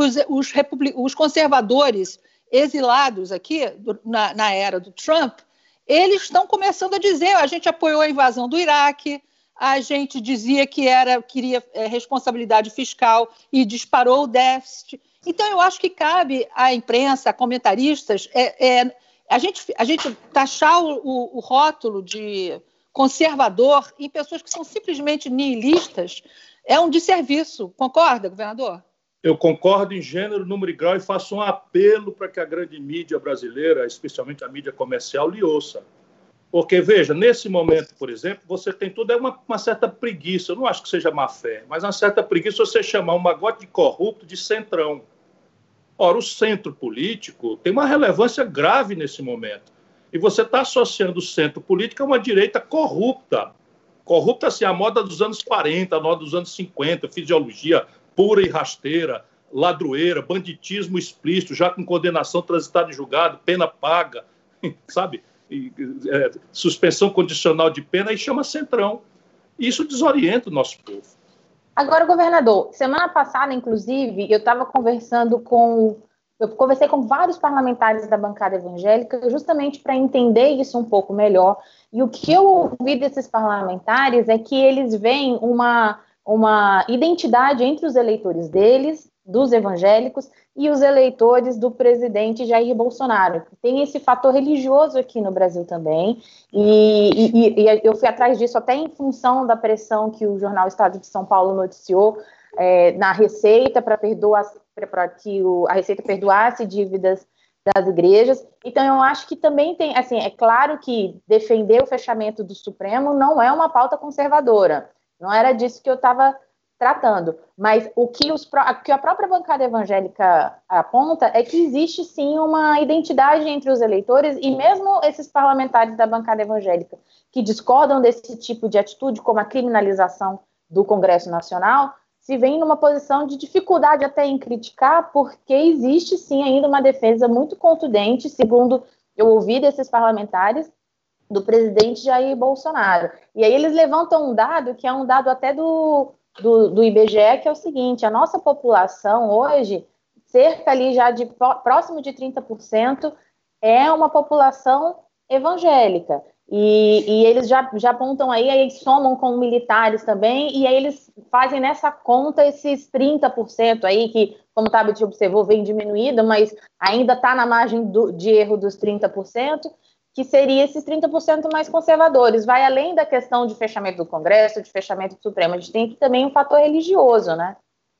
os conservadores exilados aqui, na era do Trump, eles estão começando a dizer: a gente apoiou a invasão do Iraque, a gente dizia que queria responsabilidade fiscal e disparou o déficit. Então, eu acho que cabe à imprensa, a comentaristas, a gente taxar o rótulo de conservador em pessoas que são simplesmente nihilistas é um desserviço. Concorda, governador? Eu concordo em gênero, número e grau e faço um apelo para que a grande mídia brasileira, especialmente a mídia comercial, lhe ouça. Porque, veja, nesse momento, por exemplo, você tem tudo, uma certa preguiça, eu não acho que seja má fé, mas uma certa preguiça você chamar um magote de corrupto de centrão. Ora, o centro político tem uma relevância grave nesse momento. E você está associando o centro político a uma direita corrupta. Corrupta, assim, a moda dos anos 40, a moda dos anos 50, fisiologia pura e rasteira, ladroeira, banditismo explícito, já com condenação transitada em julgado, pena paga, sabe? Suspensão condicional de pena, e chama centrão. Isso desorienta o nosso povo. Agora, governador, semana passada, inclusive, eu conversei com vários parlamentares da bancada evangélica justamente para entender isso um pouco melhor. E o que eu ouvi desses parlamentares é que eles veem uma identidade entre os eleitores deles, dos evangélicos, e os eleitores do presidente Jair Bolsonaro. Tem esse fator religioso aqui no Brasil também, e eu fui atrás disso até em função da pressão que o jornal Estado de São Paulo noticiou na Receita para que a Receita perdoasse dívidas das igrejas. Então, eu acho que também tem, assim, é claro que defender o fechamento do Supremo não é uma pauta conservadora, não era disso que eu estava tratando, mas o que a própria bancada evangélica aponta é que existe sim uma identidade entre os eleitores, e mesmo esses parlamentares da bancada evangélica que discordam desse tipo de atitude, como a criminalização do Congresso Nacional, se veem numa posição de dificuldade até em criticar, porque existe sim ainda uma defesa muito contundente, segundo eu ouvi desses parlamentares, do presidente Jair Bolsonaro. E aí eles levantam um dado, que é um dado até do IBGE, que é o seguinte: a nossa população hoje, cerca ali já de próximo de 30%, é uma população evangélica. E eles já apontam aí somam com militares também, e aí eles fazem nessa conta esses 30% aí, que, como o Tabet observou, vem diminuído, mas ainda está na margem de erro dos 30%, que seria esses 30% mais conservadores. Vai além da questão de fechamento do Congresso, de fechamento do Supremo, a gente tem aqui também um fator religioso, né?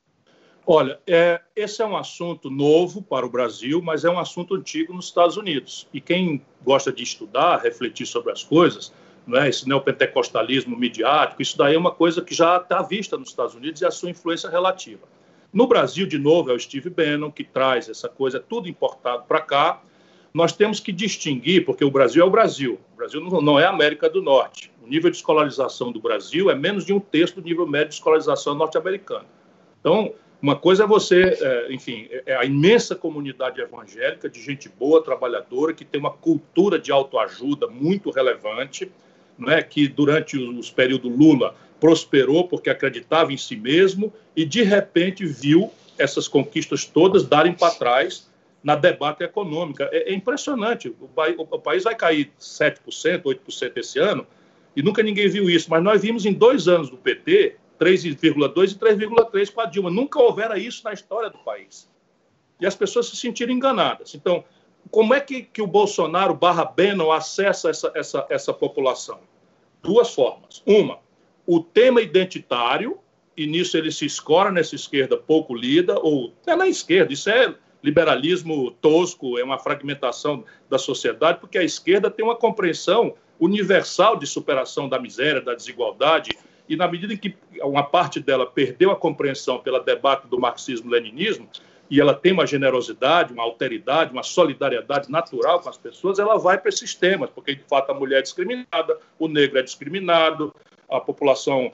Olha, esse é um assunto novo para o Brasil, mas é um assunto antigo nos Estados Unidos. E quem gosta de estudar, refletir sobre as coisas, não é? Esse neopentecostalismo midiático, isso daí é uma coisa que já está vista nos Estados Unidos e a sua influência relativa. No Brasil, de novo, é o Steve Bannon que traz essa coisa, tudo importado para cá. Nós temos que distinguir, porque o Brasil é o Brasil. O Brasil não é a América do Norte. O nível de escolarização do Brasil é menos de 1/3 do nível médio de escolarização norte-americana. Então, uma coisa é você, é a imensa comunidade evangélica de gente boa, trabalhadora, que tem uma cultura de autoajuda muito relevante, né, que durante os períodos Lula prosperou porque acreditava em si mesmo e, de repente, viu essas conquistas todas darem para trás na debate econômica. É impressionante. O país vai cair 7%, 8% esse ano, e nunca ninguém viu isso. Mas nós vimos em 2 anos do PT 3,2% e 3,3% com a Dilma. Nunca houvera isso na história do país. E as pessoas se sentiram enganadas. Então, como é que o Bolsonaro /Bannon acessa essa população? 2 formas. Uma, o tema identitário, e nisso ele se escora nessa esquerda pouco lida, ou é na esquerda, isso é liberalismo tosco, é uma fragmentação da sociedade, porque a esquerda tem uma compreensão universal de superação da miséria, da desigualdade, e na medida em que uma parte dela perdeu a compreensão pelo debate do marxismo-leninismo, e ela tem uma generosidade, uma alteridade, uma solidariedade natural com as pessoas, ela vai para esses temas, porque, de fato, a mulher é discriminada, o negro é discriminado, a população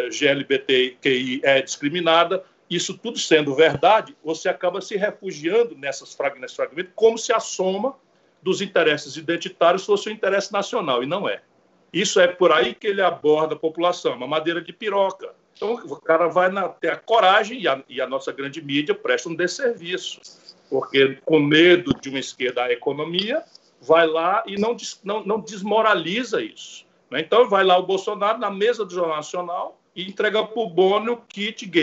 GLBTQI é discriminada. Isso tudo sendo verdade, você acaba se refugiando nesse fragmento, como se a soma dos interesses identitários fosse o interesse nacional, e não é. Isso é por aí que ele aborda a população, uma madeira de piroca. Então, o cara vai ter a coragem, e a nossa grande mídia presta um desserviço, porque, com medo de uma esquerda à economia, vai lá e não desmoraliza isso. Né? Então, vai lá o Bolsonaro na mesa do Jornal Nacional e entrega para o Bono o kit gay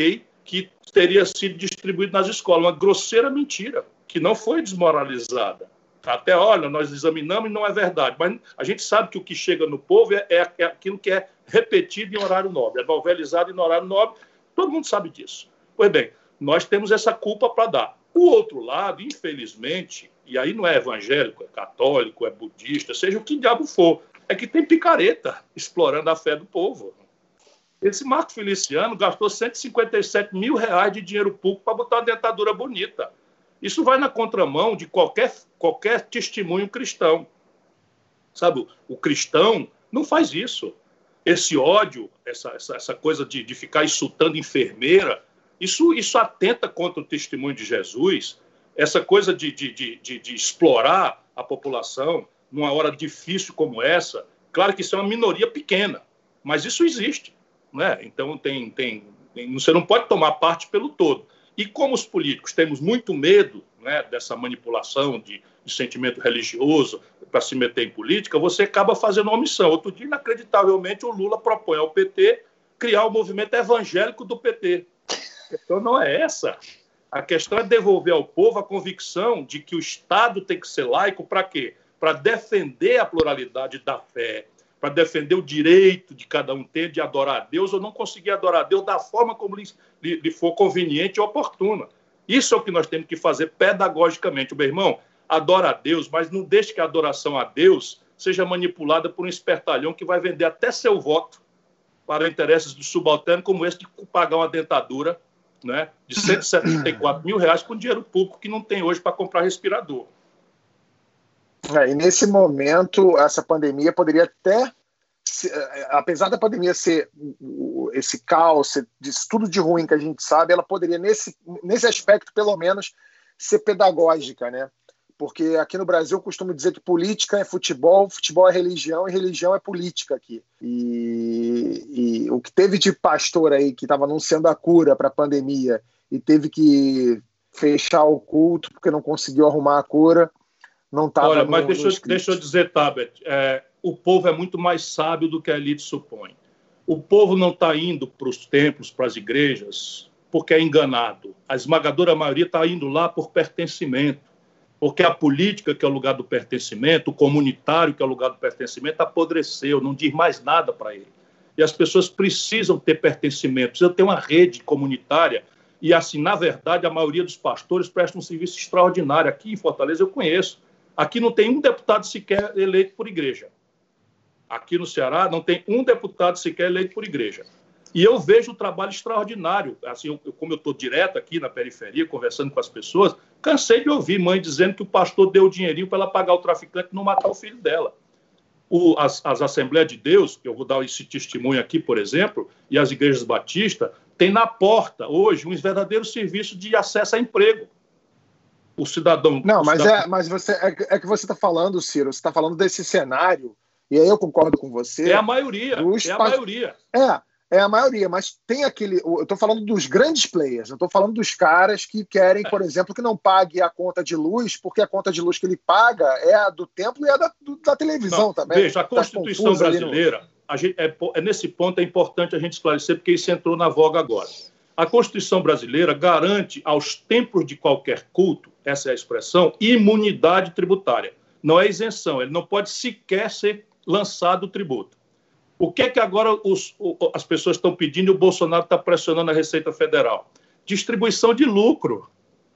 que teria sido distribuído nas escolas. Uma grosseira mentira, que não foi desmoralizada. Até, olha, nós examinamos e não é verdade. Mas a gente sabe que o que chega no povo é aquilo que é repetido em horário nobre, é novelizado em horário nobre. Todo mundo sabe disso. Pois bem, nós temos essa culpa para dar. O outro lado, infelizmente, e aí não é evangélico, é católico, é budista, seja o que diabo for, é que tem picareta explorando a fé do povo. Esse Marco Feliciano gastou R$157 mil de dinheiro público para botar uma dentadura bonita. Isso vai na contramão de qualquer testemunho cristão. Sabe, o cristão não faz isso. Esse ódio, essa coisa de ficar insultando enfermeira, isso atenta contra o testemunho de Jesus. Essa coisa de explorar a população numa hora difícil como essa, claro que isso é uma minoria pequena, mas isso existe. Né? Então, você não pode tomar parte pelo todo. E como os políticos temos muito medo, né, dessa manipulação de sentimento religioso para se meter em política, você acaba fazendo uma omissão. Outro dia, inacreditavelmente, o Lula propõe ao PT criar o movimento evangélico do PT. A questão não é essa. A questão é devolver ao povo a convicção de que o Estado tem que ser laico para quê? Para defender a pluralidade da fé, para defender o direito de cada um ter de adorar a Deus ou não conseguir adorar a Deus da forma como lhe for conveniente e oportuna. Isso é o que nós temos que fazer pedagogicamente. Meu irmão, adora a Deus, mas não deixe que a adoração a Deus seja manipulada por um espertalhão que vai vender até seu voto para interesses do subalterno como esse de pagar uma dentadura, né, de R$174 mil com dinheiro público que não tem hoje para comprar respirador. E nesse momento, essa pandemia poderia até, apesar da pandemia ser esse caos, disso tudo de ruim que a gente sabe, ela poderia, nesse aspecto, pelo menos, ser pedagógica, né? Porque aqui no Brasil eu costumo dizer que política é futebol, futebol é religião e religião é política aqui. E o que teve de pastor aí que estava anunciando a cura para a pandemia e teve que fechar o culto porque não conseguiu arrumar a cura, não estava. Olha, mas deixa eu dizer, Tabet, o povo é muito mais sábio do que a elite supõe. O povo não está indo para os templos, para as igrejas, porque é enganado. A esmagadora maioria está indo lá por pertencimento, porque a política, que é o lugar do pertencimento, o comunitário, que é o lugar do pertencimento, apodreceu, não diz mais nada para ele. E as pessoas precisam ter pertencimento, precisam ter uma rede comunitária. E, assim, na verdade, a maioria dos pastores presta um serviço extraordinário. Aqui em Fortaleza eu conheço. Aqui não tem um deputado sequer eleito por igreja. Aqui no Ceará não tem um deputado sequer eleito por igreja. E eu vejo um trabalho extraordinário. Assim, como eu estou direto aqui na periferia, conversando com as pessoas, cansei de ouvir mãe dizendo que o pastor deu o dinheirinho para ela pagar o traficante e não matar o filho dela. As Assembleias de Deus, que eu vou dar esse testemunho aqui, por exemplo, e as igrejas batistas, tem na porta, hoje, um verdadeiro serviço de acesso a emprego. O cidadão... Não, mas é que você está falando, Ciro, você está falando desse cenário, e aí eu concordo com você. É a maioria, maioria. É a maioria, mas tem aquele... Eu estou falando dos grandes players, eu estou falando dos caras que querem, por exemplo, que não pague a conta de luz, porque a conta de luz que ele paga é a do templo e a da televisão não, também. Veja, a Constituição brasileira, nesse ponto é importante a gente esclarecer, porque isso entrou na voga agora. A Constituição brasileira garante aos templos de qualquer culto, essa é a expressão, imunidade tributária. Não é isenção, ele não pode sequer ser lançado o tributo. O que é que agora as pessoas estão pedindo e o Bolsonaro está pressionando a Receita Federal? Distribuição de lucro.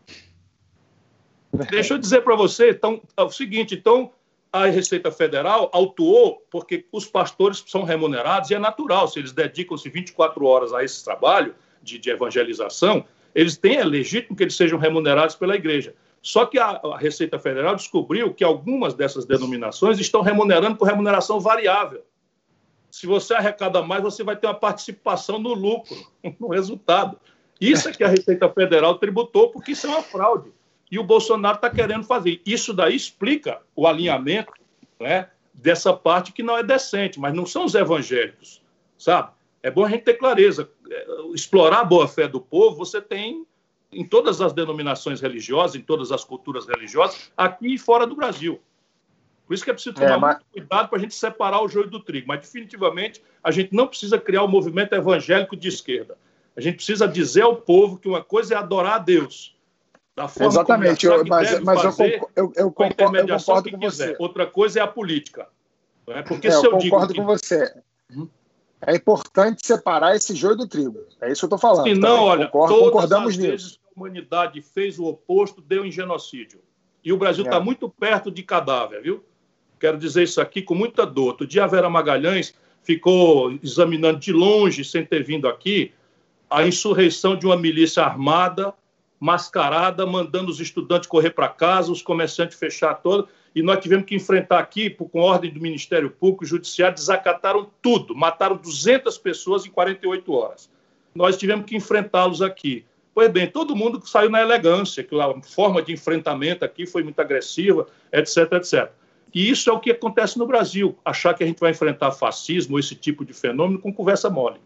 Deixa eu dizer para você, então, é o seguinte, então a Receita Federal autuou porque os pastores são remunerados e é natural, se eles dedicam-se 24 horas a esse trabalho de evangelização, é legítimo que eles sejam remunerados pela igreja. Só que a Receita Federal descobriu que algumas dessas denominações estão remunerando por remuneração variável. Se você arrecada mais, você vai ter uma participação no lucro, no resultado. Isso é que a Receita Federal tributou, porque isso é uma fraude. E o Bolsonaro está querendo fazer. Isso daí explica o alinhamento, né, dessa parte que não é decente, mas não são os evangélicos, sabe? É bom a gente ter clareza. Explorar a boa-fé do povo, você tem em todas as denominações religiosas, em todas as culturas religiosas, aqui e fora do Brasil. Por isso que é preciso tomar muito cuidado para a gente separar o joio do trigo. Mas, definitivamente, a gente não precisa criar um movimento evangélico de esquerda. A gente precisa dizer ao povo que uma coisa é adorar a Deus, da forma exatamente, como eu concordo com você. Outra coisa é a política. Não é? Porque eu concordo com você. É importante separar esse joio do trigo. É isso que eu estou falando. Senão, olha, concordamos todas as vezes nisso. que a humanidade fez o oposto, deu em genocídio. E o Brasil está muito perto de cadáver, viu? Quero dizer isso aqui com muita dor. Outro dia a Vera Magalhães ficou examinando de longe, sem ter vindo aqui, a insurreição de uma milícia armada, mascarada, mandando os estudantes correr para casa, os comerciantes fechar todos, e nós tivemos que enfrentar aqui, com ordem do Ministério Público, o Judiciário, desacataram tudo, mataram 200 pessoas em 48 horas. Nós tivemos que enfrentá-los aqui. Pois bem, todo mundo saiu na elegância, que a forma de enfrentamento aqui foi muito agressiva, etc, etc. E isso é o que acontece no Brasil, achar que a gente vai enfrentar fascismo ou esse tipo de fenômeno com conversa mole.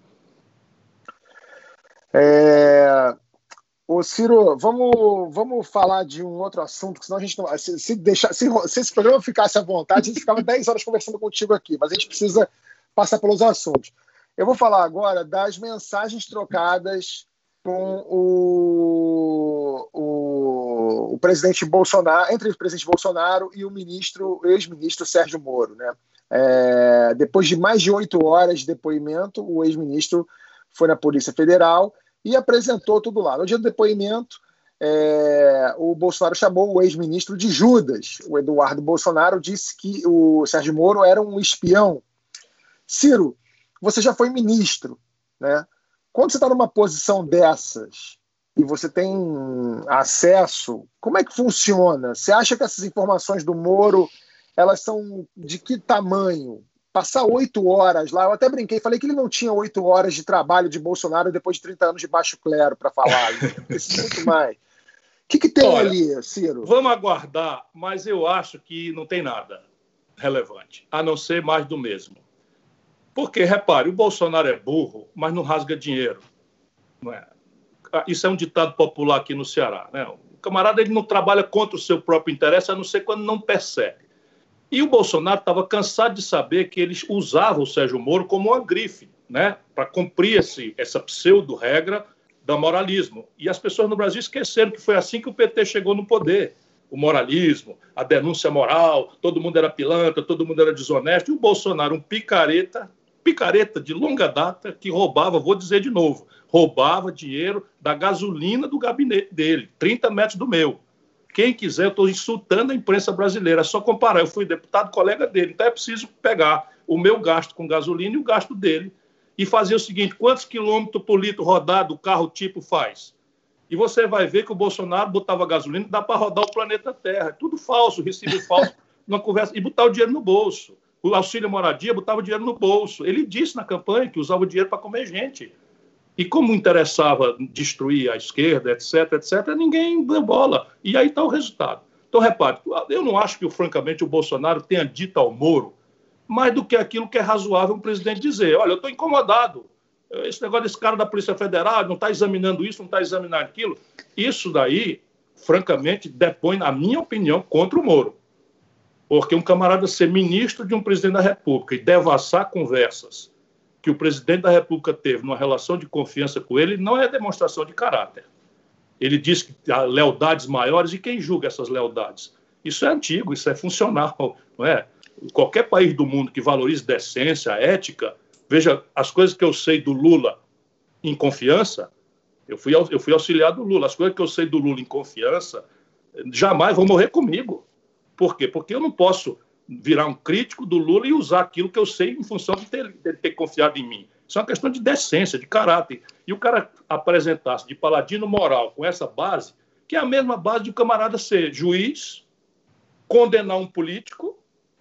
Ô Ciro, vamos falar de um outro assunto, que senão a gente não... Se esse programa ficasse à vontade, a gente ficava 10 horas conversando contigo aqui, mas a gente precisa passar pelos assuntos. Eu vou falar agora das mensagens trocadas com o presidente Bolsonaro, entre o presidente Bolsonaro e o ex-ministro Sérgio Moro, né? Depois de mais de 8 horas de depoimento, o ex-ministro foi na Polícia Federal e apresentou tudo lá. No dia do depoimento, o Bolsonaro chamou o ex-ministro de Judas. O Eduardo Bolsonaro disse que o Sérgio Moro era um espião. Ciro, você já foi ministro, né? Quando você está numa posição dessas e você tem acesso, como é que funciona? Você acha que essas informações do Moro, elas são de que tamanho? Passar 8 horas lá, eu até brinquei, falei que ele não tinha 8 horas de trabalho de Bolsonaro depois de 30 anos de baixo clero para falar, precisa muito mais. O que tem ali, Ciro? Vamos aguardar, mas eu acho que não tem nada relevante, a não ser mais do mesmo. Porque, repare, o Bolsonaro é burro, mas não rasga dinheiro. Não é? Isso é um ditado popular aqui no Ceará. Né? O camarada ele não trabalha contra o seu próprio interesse, a não ser quando não percebe. E o Bolsonaro estava cansado de saber que eles usavam o Sérgio Moro como uma grife, né? Para cumprir essa pseudo-regra do moralismo. E as pessoas no Brasil esqueceram que foi assim que o PT chegou no poder. O moralismo, a denúncia moral, todo mundo era pilantra, todo mundo era desonesto, e o Bolsonaro, um picareta de longa data, que roubava, vou dizer de novo, roubava dinheiro da gasolina do gabinete dele, 30 metros do meu. Quem quiser, eu estou insultando a imprensa brasileira, é só comparar, eu fui deputado, colega dele, então é preciso pegar o meu gasto com gasolina e o gasto dele, e fazer o seguinte, quantos quilômetros por litro rodado o carro tipo faz? E você vai ver que o Bolsonaro botava gasolina, dá para rodar o planeta Terra, é tudo falso, recibo falso, numa conversa, e botar o dinheiro no bolso. O auxílio moradia botava o dinheiro no bolso. Ele disse na campanha que usava o dinheiro para comer gente. E como interessava destruir a esquerda, etc., etc., ninguém deu bola. E aí está o resultado. Então, repare, eu não acho que, francamente, o Bolsonaro tenha dito ao Moro mais do que aquilo que é razoável um presidente dizer. Olha, eu estou incomodado. Esse negócio desse cara da Polícia Federal não está examinando isso, não está examinando aquilo. Isso daí, francamente, depõe, na minha opinião, contra o Moro. Porque um camarada ser ministro de um presidente da República e devassar conversas que o presidente da República teve numa relação de confiança com ele não é demonstração de caráter. Ele diz que há lealdades maiores, e quem julga essas lealdades? Isso é antigo, isso é funcional, não é? Qualquer país do mundo que valorize decência, ética, veja, as coisas que eu sei do Lula em confiança, eu fui auxiliar do Lula, as coisas que eu sei do Lula em confiança jamais vão morrer comigo. Por quê? Porque eu não posso virar um crítico do Lula e usar aquilo que eu sei em função de ter confiado em mim. Isso é uma questão de decência, de caráter. E o cara apresentar-se de paladino moral com essa base, que é a mesma base de um camarada ser juiz, condenar um político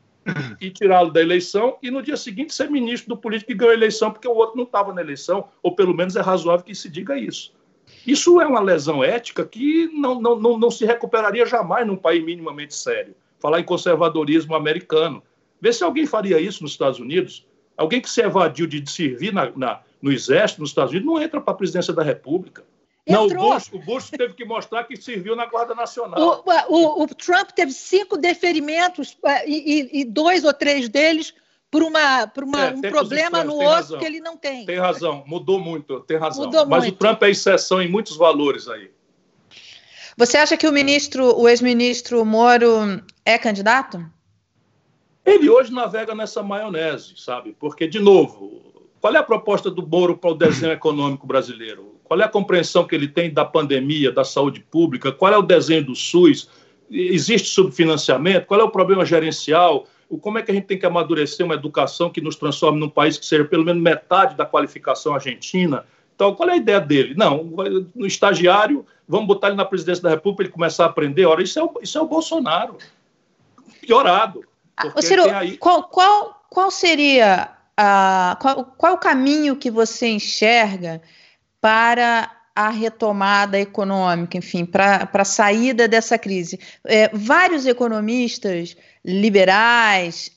e tirá-lo da eleição, e no dia seguinte ser ministro do político que ganhou a eleição porque o outro não estava na eleição, ou pelo menos é razoável que se diga isso. Isso é uma lesão ética que não se recuperaria jamais num país minimamente sério. Falar em conservadorismo americano. Vê se alguém faria isso nos Estados Unidos. Alguém que se evadiu de servir no Exército nos Estados Unidos não entra para a presidência da República. Entrou. Não, o Bush teve que mostrar que serviu na Guarda Nacional. O Trump teve 5 deferimentos e 2 ou 3 deles por um problema no osso que ele não tem. Tem razão, mudou muito, tem razão. Mudou Mas muito. O Trump é exceção em muitos valores aí. Você acha que o ex-ministro Moro é candidato? Ele hoje navega nessa maionese, sabe? Porque, de novo, qual é a proposta do Moro para o desenho econômico brasileiro? Qual é a compreensão que ele tem da pandemia, da saúde pública? Qual é o desenho do SUS? Existe subfinanciamento? Qual é o problema gerencial? Como é que a gente tem que amadurecer uma educação que nos transforme num país que seja pelo menos metade da qualificação argentina? Então, qual é a ideia dele? Não, no estagiário, vamos botar ele na presidência da República, ele começar a aprender. Ora, isso é o Bolsonaro, piorado. Ciro, qual seria qual o caminho que você enxerga para a retomada econômica, enfim, para a saída dessa crise? Vários economistas liberais,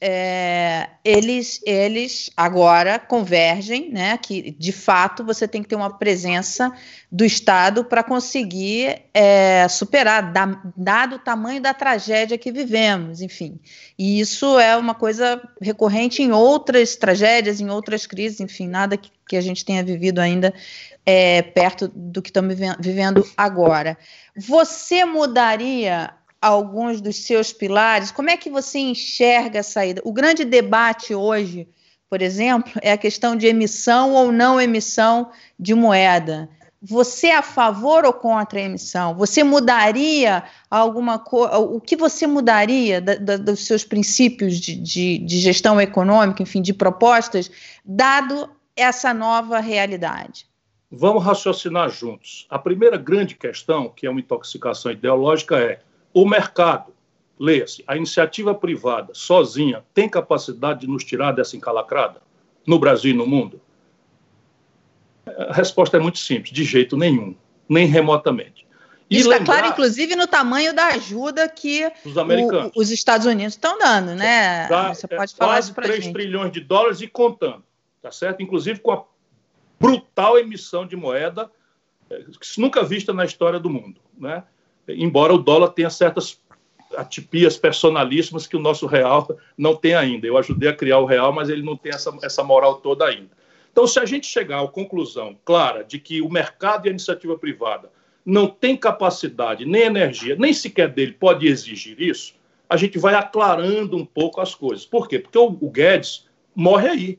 eles agora convergem, né, que, de fato, você tem que ter uma presença do Estado para conseguir superar, dado o tamanho da tragédia que vivemos, enfim. E isso é uma coisa recorrente em outras tragédias, em outras crises, enfim, nada que a gente tenha vivido ainda perto do que estamos vivendo agora. Você mudaria alguns dos seus pilares? Como é que você enxerga a saída? O grande debate hoje, por exemplo, é a questão de emissão ou não emissão de moeda. Você é a favor ou contra a emissão? Você mudaria alguma coisa? O que você mudaria dos seus princípios de gestão econômica, enfim, de propostas, dado essa nova realidade? Vamos raciocinar juntos. A primeira grande questão, que é uma intoxicação ideológica, é o mercado, leia-se, a iniciativa privada, sozinha, tem capacidade de nos tirar dessa encalacrada? No Brasil e no mundo? A resposta é muito simples, de jeito nenhum, nem remotamente. Isso está claro, inclusive, no tamanho da ajuda que os Estados Unidos estão dando, né? Você pode falar isso para a gente. Quase 3 trilhões de dólares e contando, tá certo? Inclusive com a brutal emissão de moeda, nunca vista na história do mundo, né? Embora o dólar tenha certas atipias personalíssimas que o nosso real não tem ainda. Eu ajudei a criar o real, mas ele não tem essa moral toda ainda. Então, se a gente chegar à conclusão clara de que o mercado e a iniciativa privada não tem capacidade, nem energia, nem sequer dele pode exigir isso, a gente vai aclarando um pouco as coisas. Por quê? Porque o Guedes morre aí.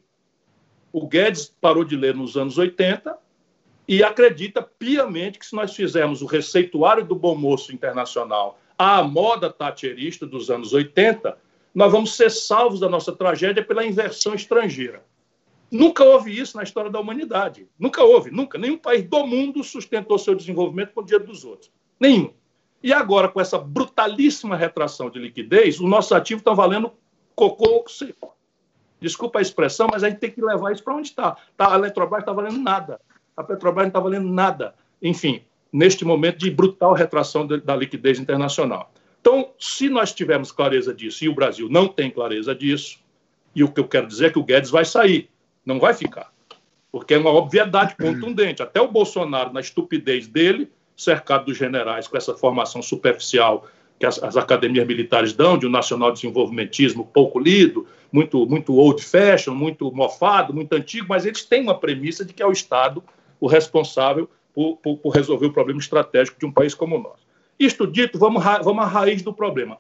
O Guedes parou de ler nos anos 80 e acredita piamente que se nós fizermos o receituário do bom moço internacional à moda thatcherista dos anos 80, nós vamos ser salvos da nossa tragédia pela inversão estrangeira. Nunca houve isso na história da humanidade. Nunca houve, nunca. Nenhum país do mundo sustentou seu desenvolvimento com o dinheiro dos outros. Nenhum. E agora, com essa brutalíssima retração de liquidez, o nosso ativo está valendo cocô seco. Desculpa a expressão, mas a gente tem que levar isso para onde está. A Eletrobras está valendo nada. A Petrobras não está valendo nada. Enfim, neste momento de brutal retração da liquidez internacional. Então, se nós tivermos clareza disso, e o Brasil não tem clareza disso, e o que eu quero dizer é que o Guedes vai sair, não vai ficar. Porque é uma obviedade contundente. Até o Bolsonaro, na estupidez dele, cercado dos generais, com essa formação superficial que as academias militares dão, de um nacional-desenvolvimentismo pouco lido, muito old-fashion, muito mofado, muito antigo, mas eles têm uma premissa de que é o Estado o responsável por resolver o problema estratégico de um país como o nosso. Isto dito, vamos à raiz do problema.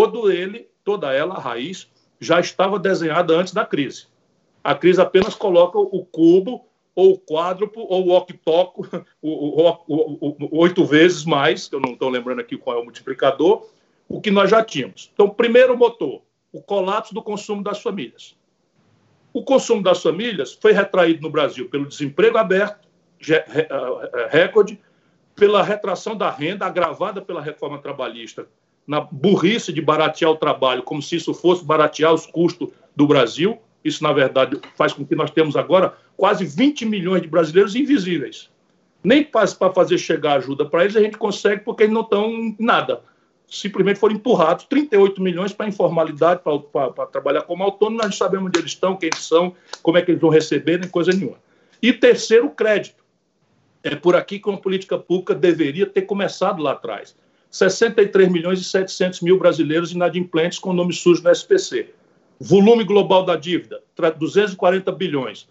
Toda ela, a raiz, já estava desenhada antes da crise. A crise apenas coloca o cubo, ou o quádruplo, ou o octógono, 8 vezes mais, que eu não estou lembrando aqui qual é o multiplicador, o que nós já tínhamos. Então, primeiro motor, o colapso do consumo das famílias. O consumo das famílias foi retraído no Brasil pelo desemprego aberto, recorde, pela retração da renda agravada pela reforma trabalhista, na burrice de baratear o trabalho, como se isso fosse baratear os custos do Brasil. Isso, na verdade, faz com que nós temos agora quase 20 milhões de brasileiros invisíveis. Nem para fazer chegar ajuda para eles a gente consegue, porque eles não estão em nada. Simplesmente foram empurrados 38 milhões para a informalidade, para trabalhar como autônomo. Nós não sabemos onde eles estão, quem eles são, como é que eles vão receber, nem coisa nenhuma. E terceiro, o crédito. É por aqui que uma política pública deveria ter começado lá atrás. 63 milhões e 700 mil brasileiros inadimplentes com nome sujo no SPC. Volume global da dívida, 240 bilhões.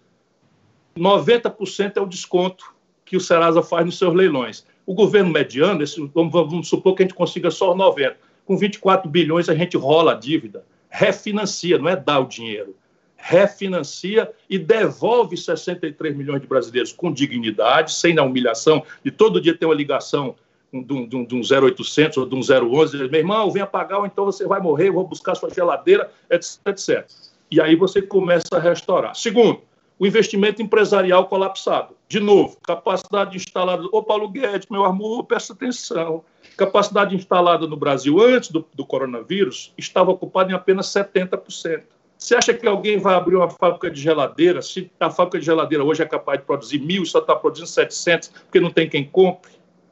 90% é o desconto que o Serasa faz nos seus leilões. O governo mediano, vamos supor que a gente consiga só 90. Com 24 bilhões a gente rola a dívida, refinancia, não é dar o dinheiro. Refinancia e devolve 63 milhões de brasileiros com dignidade, sem a humilhação de todo dia ter uma ligação de um 0800 ou de um 011, meu irmão, venha pagar ou então você vai morrer, eu vou buscar sua geladeira, etc, etc. E aí você começa a restaurar. Segundo, o investimento empresarial colapsado. De novo, capacidade instalada... Ô, Paulo Guedes, meu amor, presta atenção. Capacidade instalada no Brasil antes do coronavírus estava ocupada em apenas 70%. Você acha que alguém vai abrir uma fábrica de geladeira, se a fábrica de geladeira hoje é capaz de produzir 1.000 e só está produzindo 700 porque não tem quem compre?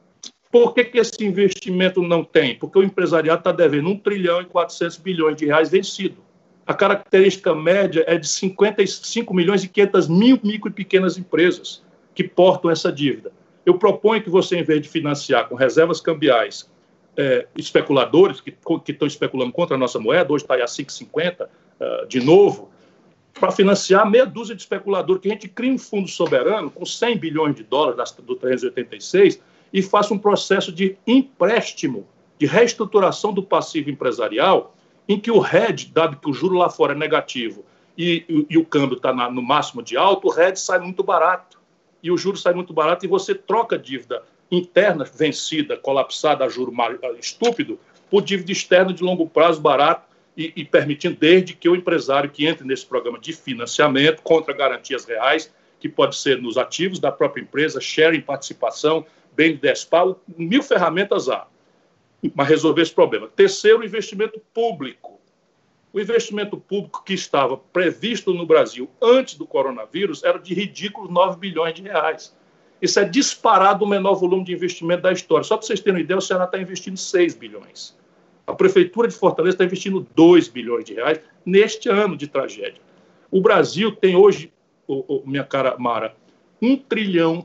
Por que esse investimento não tem? Porque o empresariado está devendo 1 trilhão e 400 bilhões de reais vencido. A característica média é de 55 milhões e 500 mil micro e pequenas empresas que portam essa dívida. Eu proponho que você, em vez de financiar com reservas cambiais especuladores que estão especulando contra a nossa moeda, hoje está aí a 5,50 de novo, para financiar meia dúzia de especuladores, que a gente crie um fundo soberano com 100 bilhões de dólares do 386 e faça um processo de empréstimo, de reestruturação do passivo empresarial, em que o hedge, dado que o juro lá fora é negativo e o câmbio está no máximo de alto, o hedge sai muito barato. E o juro sai muito barato e você troca dívida interna vencida, colapsada a juro estúpido, por dívida externa de longo prazo barato e permitindo, desde que o empresário que entre nesse programa de financiamento contra garantias reais, que pode ser nos ativos da própria empresa, sharing, participação, BNDES-PA, 1000 ferramentas há para resolver esse problema. Terceiro, o investimento público. O investimento público que estava previsto no Brasil antes do coronavírus era de ridículos 9 bilhões de reais. Isso é disparado o menor volume de investimento da história. Só para vocês terem uma ideia, o Ceará está investindo 6 bilhões. A Prefeitura de Fortaleza está investindo 2 bilhões de reais neste ano de tragédia. O Brasil tem hoje, minha cara Mara, 1 trilhão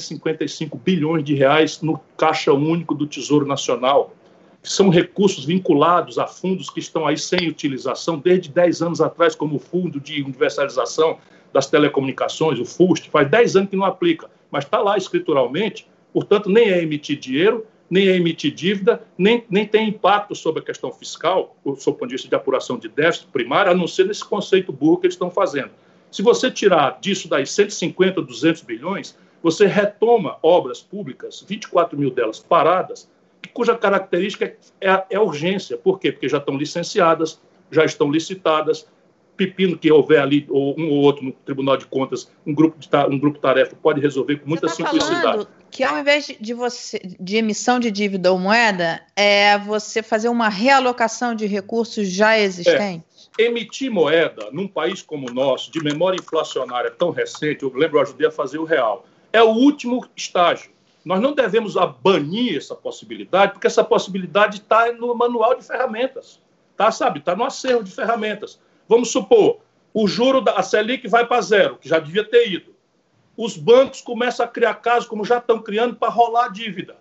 355 bilhões de reais no Caixa Único do Tesouro Nacional, que são recursos vinculados a fundos que estão aí sem utilização desde 10 anos atrás, como o Fundo de Universalização das Telecomunicações, o FUST, faz 10 anos que não aplica, mas está lá escrituralmente, portanto, nem é emitir dinheiro, nem é emitir dívida, nem tem impacto sobre a questão fiscal, sob o ponto de vista de apuração de déficit primário, a não ser nesse conceito burro que eles estão fazendo. Se você tirar disso daí 150, 200 bilhões, você retoma obras públicas, 24 mil delas paradas, cuja característica é a urgência. Por quê? Porque já estão licenciadas, já estão licitadas, pepino que houver ali, ou um ou outro no Tribunal de Contas, um grupo tarefa pode resolver com muita simplicidade. Você está falando que ao invés de emissão de dívida ou moeda, é você fazer uma realocação de recursos já existentes? Emitir moeda num país como o nosso, de memória inflacionária tão recente, eu lembro, eu ajudei a fazer o real, é o último estágio. Nós não devemos banir essa possibilidade, porque essa possibilidade está no manual de ferramentas. Está no acervo de ferramentas. Vamos supor, o juro da Selic vai para zero, que já devia ter ido. Os bancos começam a criar casos, como já estão criando, para rolar a dívida.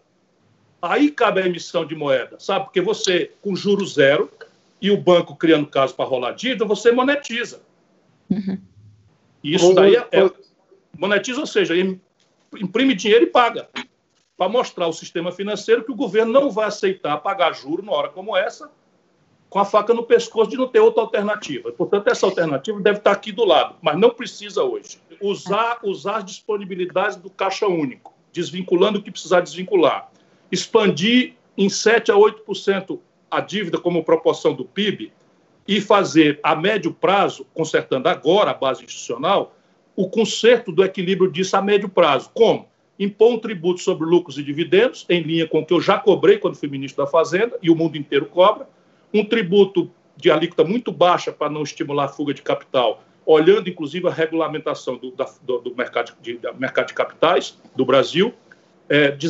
Aí cabe a emissão de moeda, sabe? Porque você, com juro zero, e o banco criando caso para rolar a dívida, você monetiza. Uhum. Isso daí monetiza, ou seja, imprime dinheiro e paga, para mostrar ao sistema financeiro que o governo não vai aceitar pagar juro numa hora como essa, com a faca no pescoço, de não ter outra alternativa. Portanto, essa alternativa deve estar aqui do lado, mas não precisa hoje. Usar as disponibilidades do Caixa Único, desvinculando o que precisar desvincular. Expandir em 7% a 8% a dívida como proporção do PIB e fazer, a médio prazo, consertando agora a base institucional, o conserto do equilíbrio disso a médio prazo. Como? Impor um tributo sobre lucros e dividendos, em linha com o que eu já cobrei quando fui ministro da Fazenda, e o mundo inteiro cobra, um tributo de alíquota muito baixa para não estimular a fuga de capital, olhando, inclusive, a regulamentação do mercado de capitais do Brasil, de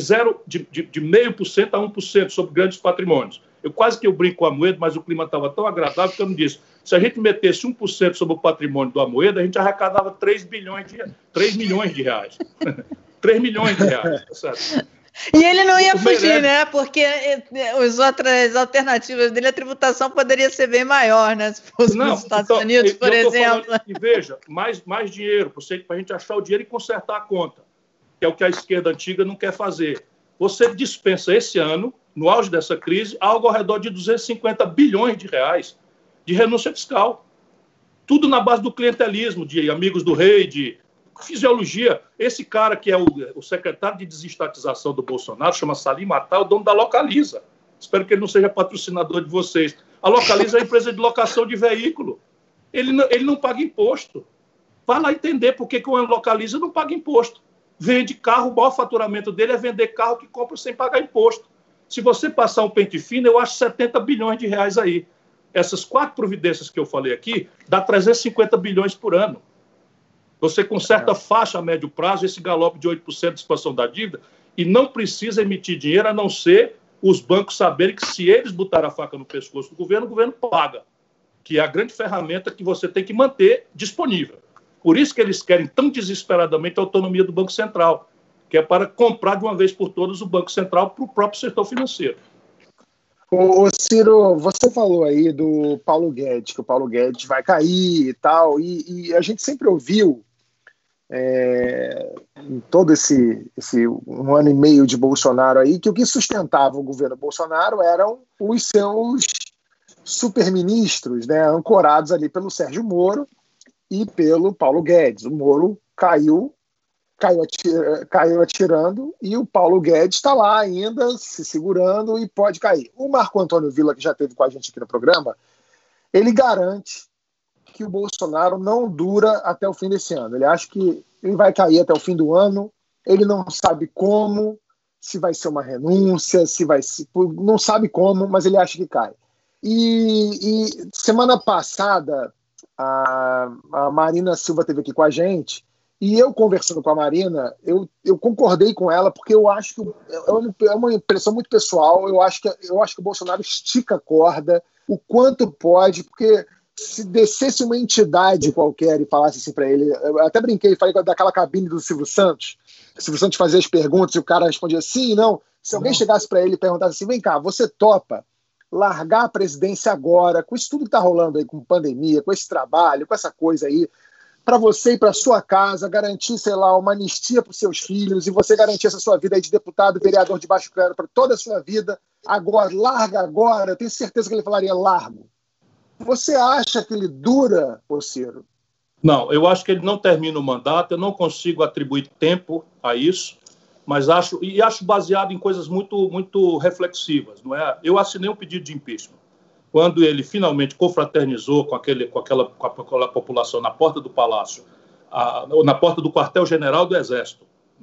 0,5% a 1% sobre grandes patrimônios. Eu brinco com a Amoedo, mas o clima estava tão agradável que eu me disse, se a gente metesse 1% sobre o patrimônio do Amoedo, a gente arrecadava 3 milhões de reais. 3 milhões de reais, tá certo? E ele não ia fugir, né? Porque as outras alternativas dele, a tributação poderia ser bem maior, né? Se fosse nos Estados Unidos, por exemplo. Falando, e veja, mais dinheiro, para a gente achar o dinheiro e consertar a conta, que é o que a esquerda antiga não quer fazer. Você dispensa esse ano, no auge dessa crise, algo ao redor de 250 bilhões de reais de renúncia fiscal. Tudo na base do clientelismo, de amigos do rei, de fisiologia. Esse cara que é o secretário de desestatização do Bolsonaro, chama Salim Matar, o dono da Localiza. Espero que ele não seja patrocinador de vocês. A Localiza é a empresa de locação de veículo. Ele não paga imposto. Vai lá entender por que uma Localiza não paga imposto. Vende carro, o maior faturamento dele é vender carro que compra sem pagar imposto. Se você passar um pente fino, eu acho 70 bilhões de reais aí. Essas 4 providências que eu falei aqui, dá 350 bilhões por ano. Você conserta faixa a médio prazo, esse galope de 8% de expansão da dívida, e não precisa emitir dinheiro, a não ser os bancos saberem que se eles botarem a faca no pescoço do governo, o governo paga, que é a grande ferramenta que você tem que manter disponível. Por isso que eles querem tão desesperadamente a autonomia do Banco Central, que é para comprar de uma vez por todas o Banco Central para o próprio setor financeiro. Ô Ciro, você falou aí do Paulo Guedes, que o Paulo Guedes vai cair e tal, e a gente sempre ouviu em todo esse 1 ano e meio de Bolsonaro aí, que o que sustentava o governo Bolsonaro eram os seus superministros, né, ancorados ali pelo Sérgio Moro e pelo Paulo Guedes. O Moro caiu atirando e o Paulo Guedes está lá ainda se segurando e pode cair. O Marco Antônio Villa, que já esteve com a gente aqui no programa, ele garante que o Bolsonaro não dura até o fim desse ano. Ele acha que ele vai cair até o fim do ano, ele não sabe como, se vai ser uma renúncia, não sabe como, mas ele acha que cai. E semana passada, a Marina Silva esteve aqui com a gente, e eu conversando com a Marina, eu concordei com ela, porque eu acho que é uma impressão muito pessoal, eu acho que o Bolsonaro estica a corda o quanto pode, porque se descesse uma entidade qualquer e falasse assim para ele, eu até brinquei, falei daquela cabine do Silvio Santos, o Silvio Santos fazia as perguntas e o cara respondia sim, não. Se alguém chegasse para ele e perguntasse assim, vem cá, você topa largar a presidência agora, com isso tudo que está rolando aí, com pandemia, com esse trabalho, com essa coisa aí, para você ir para sua casa, garantir, sei lá, uma anistia para os seus filhos e você garantir essa sua vida aí de deputado, vereador de baixo clero para toda a sua vida, agora, larga agora, eu tenho certeza que ele falaria largo. Você acha que ele dura, Ciro? Não, eu acho que ele não termina o mandato, eu não consigo atribuir tempo a isso, mas acho baseado em coisas muito, muito reflexivas, não é? Eu assinei um pedido de impeachment. Quando ele finalmente confraternizou com aquela população na porta do Palácio, na porta do quartel-general do Exército,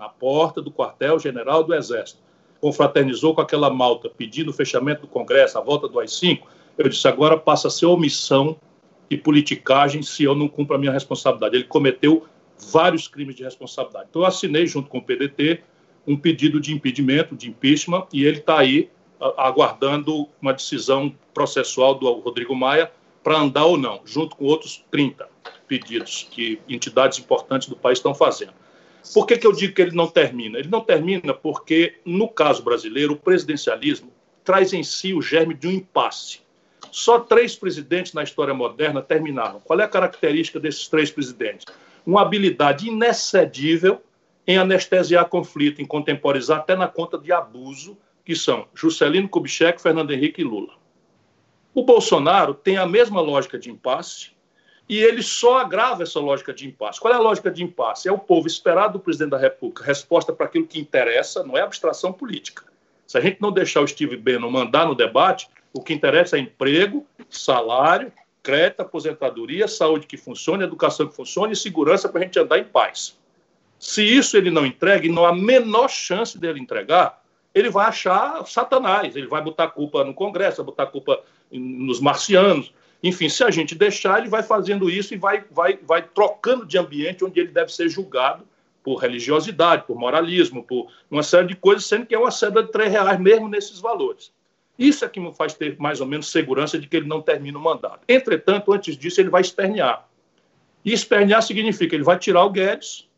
confraternizou com aquela malta pedindo o fechamento do Congresso, a volta do AI-5, eu disse, agora passa a ser omissão e politicagem se eu não cumpro a minha responsabilidade. Ele cometeu vários crimes de responsabilidade. Então eu assinei, junto com o PDT, um pedido de impedimento, de impeachment, e ele está aí aguardando uma decisão processual do Rodrigo Maia para andar ou não, junto com outros 30 pedidos que entidades importantes do país estão fazendo. Por que eu digo que ele não termina? Ele não termina porque, no caso brasileiro, o presidencialismo traz em si o germe de um impasse. Só 3 presidentes na história moderna terminaram. Qual é a característica desses 3 presidentes? Uma habilidade inexcedível em anestesiar conflito, em contemporizar até na conta de abuso, que são Juscelino Kubitschek, Fernando Henrique e Lula. O Bolsonaro tem a mesma lógica de impasse e ele só agrava essa lógica de impasse. Qual é a lógica de impasse? É o povo esperar do presidente da República resposta para aquilo que interessa, não é abstração política. Se a gente não deixar o Steve Bannon mandar no debate, o que interessa é emprego, salário, crédito, aposentadoria, saúde que funcione, educação que funcione e segurança para a gente andar em paz. Se isso ele não entrega, e não há a menor chance dele entregar, ele vai achar Satanás, ele vai botar a culpa no Congresso, vai botar a culpa nos marcianos. Enfim, se a gente deixar, ele vai fazendo isso e vai trocando de ambiente onde ele deve ser julgado por religiosidade, por moralismo, por uma série de coisas, sendo que é uma cédula de R$3 mesmo nesses valores. Isso é que me faz ter mais ou menos segurança de que ele não termina o mandato. Entretanto, antes disso, ele vai espernear. E espernear significa que ele vai tirar o Guedes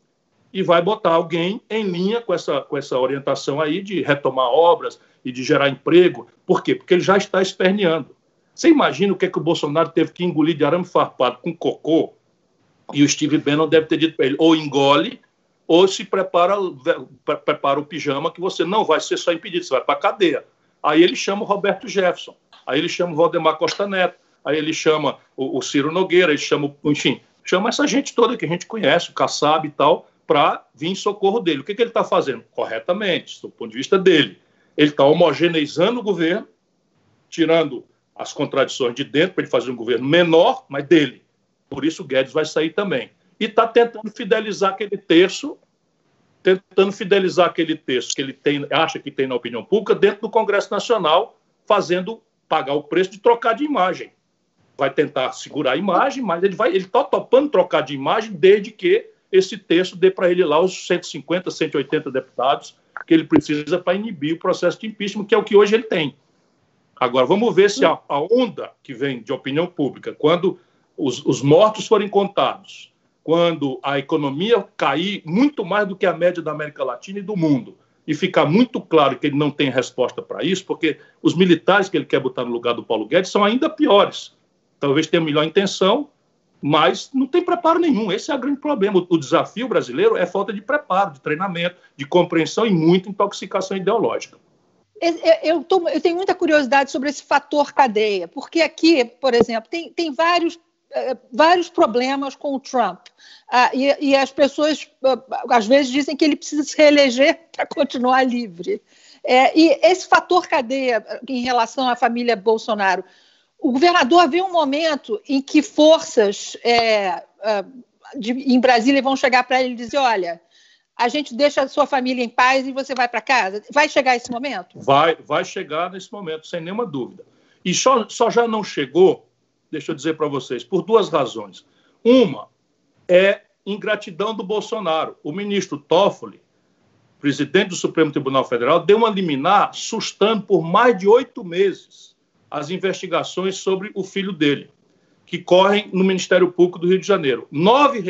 e vai botar alguém em linha com essa orientação aí de retomar obras e de gerar emprego. Por quê? Porque ele já está esperneando. Você imagina o que o Bolsonaro teve que engolir de arame farpado com cocô, e o Steve Bannon deve ter dito para ele, ou engole, ou se prepara o pijama, que você não vai ser só impedido, você vai para a cadeia. Aí ele chama o Roberto Jefferson, aí ele chama o Valdemar Costa Neto, aí ele chama o Ciro Nogueira, ele chama, enfim, chama essa gente toda que a gente conhece, o Kassab e tal, para vir em socorro dele. O que ele está fazendo? Corretamente, do ponto de vista dele. Ele está homogeneizando o governo, tirando as contradições de dentro, para ele fazer um governo menor, mas dele. Por isso o Guedes vai sair também. E está tentando fidelizar aquele terço que ele acha que tem na opinião pública dentro do Congresso Nacional, fazendo pagar o preço de trocar de imagem. Vai tentar segurar a imagem, mas ele está topando trocar de imagem desde que esse terço dê para ele lá os 150, 180 deputados que ele precisa para inibir o processo de impeachment, que é o que hoje ele tem. Agora, vamos ver se a onda que vem de opinião pública, quando os mortos forem contados, quando a economia cair muito mais do que a média da América Latina e do mundo, e ficar muito claro que ele não tem resposta para isso, porque os militares que ele quer botar no lugar do Paulo Guedes são ainda piores. Talvez tenha melhor intenção, mas não tem preparo nenhum. Esse é o grande problema. O desafio brasileiro é falta de preparo, de treinamento, de compreensão e muita intoxicação ideológica. Eu tenho muita curiosidade sobre esse fator cadeia, porque aqui, por exemplo, tem vários problemas com o Trump. E as pessoas, às vezes, dizem que ele precisa se reeleger para continuar livre. E esse fator cadeia em relação à família Bolsonaro, o governador vê um momento em que forças em Brasília vão chegar para ele e dizer, olha, a gente deixa a sua família em paz e você vai para casa. Vai chegar esse momento? Vai chegar nesse momento, sem nenhuma dúvida. E só já não chegou, deixa eu dizer para vocês, por duas razões. Uma é ingratidão do Bolsonaro. O ministro Toffoli, presidente do Supremo Tribunal Federal, deu uma liminar sustando por mais de 8 meses as investigações sobre o filho dele, que correm no Ministério Público do Rio de Janeiro. 9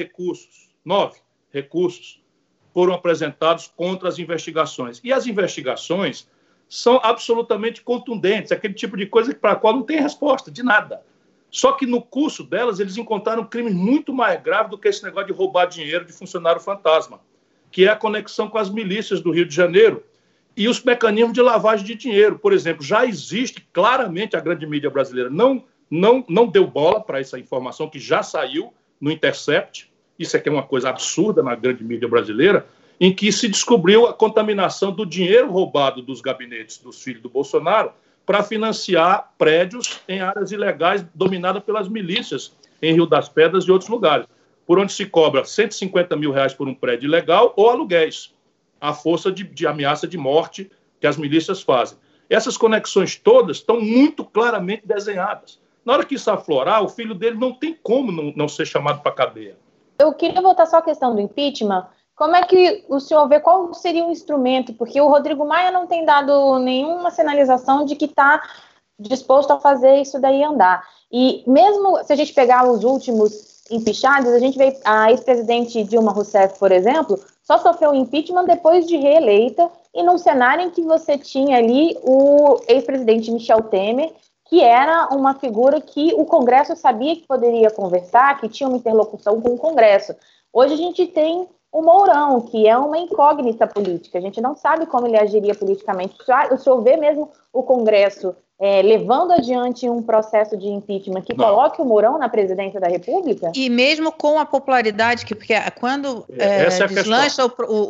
recursos foram apresentados contra as investigações. E as investigações são absolutamente contundentes, aquele tipo de coisa para a qual não tem resposta, de nada. Só que no curso delas, eles encontraram crimes muito mais graves do que esse negócio de roubar dinheiro de funcionário fantasma, que é a conexão com as milícias do Rio de Janeiro e os mecanismos de lavagem de dinheiro. Por exemplo, já existe claramente, a grande mídia brasileira não deu bola para essa informação que já saiu no Intercept. Isso aqui é uma coisa absurda na grande mídia brasileira, em que se descobriu a contaminação do dinheiro roubado dos gabinetes dos filhos do Bolsonaro para financiar prédios em áreas ilegais dominadas pelas milícias em Rio das Pedras e outros lugares, por onde se cobra R$150 mil por um prédio ilegal ou aluguéis, à força de ameaça de morte que as milícias fazem. Essas conexões todas estão muito claramente desenhadas. Na hora que isso aflorar, o filho dele não tem como não ser chamado para a cadeia. Eu queria voltar só à questão do impeachment. Como é que o senhor vê qual seria o instrumento? Porque o Rodrigo Maia não tem dado nenhuma sinalização de que está disposto a fazer isso daí andar. E mesmo se a gente pegar os últimos impeachados, a gente vê a ex-presidente Dilma Rousseff, por exemplo, só sofreu impeachment depois de reeleita e num cenário em que você tinha ali o ex-presidente Michel Temer, que era uma figura que o Congresso sabia que poderia conversar, que tinha uma interlocução com o Congresso. Hoje a gente tem o Mourão, que é uma incógnita política. A gente não sabe como ele agiria politicamente. O senhor vê mesmo o Congresso levando adiante um processo de impeachment que coloque o Mourão na presidência da República? E mesmo com a popularidade, porque quando deslancha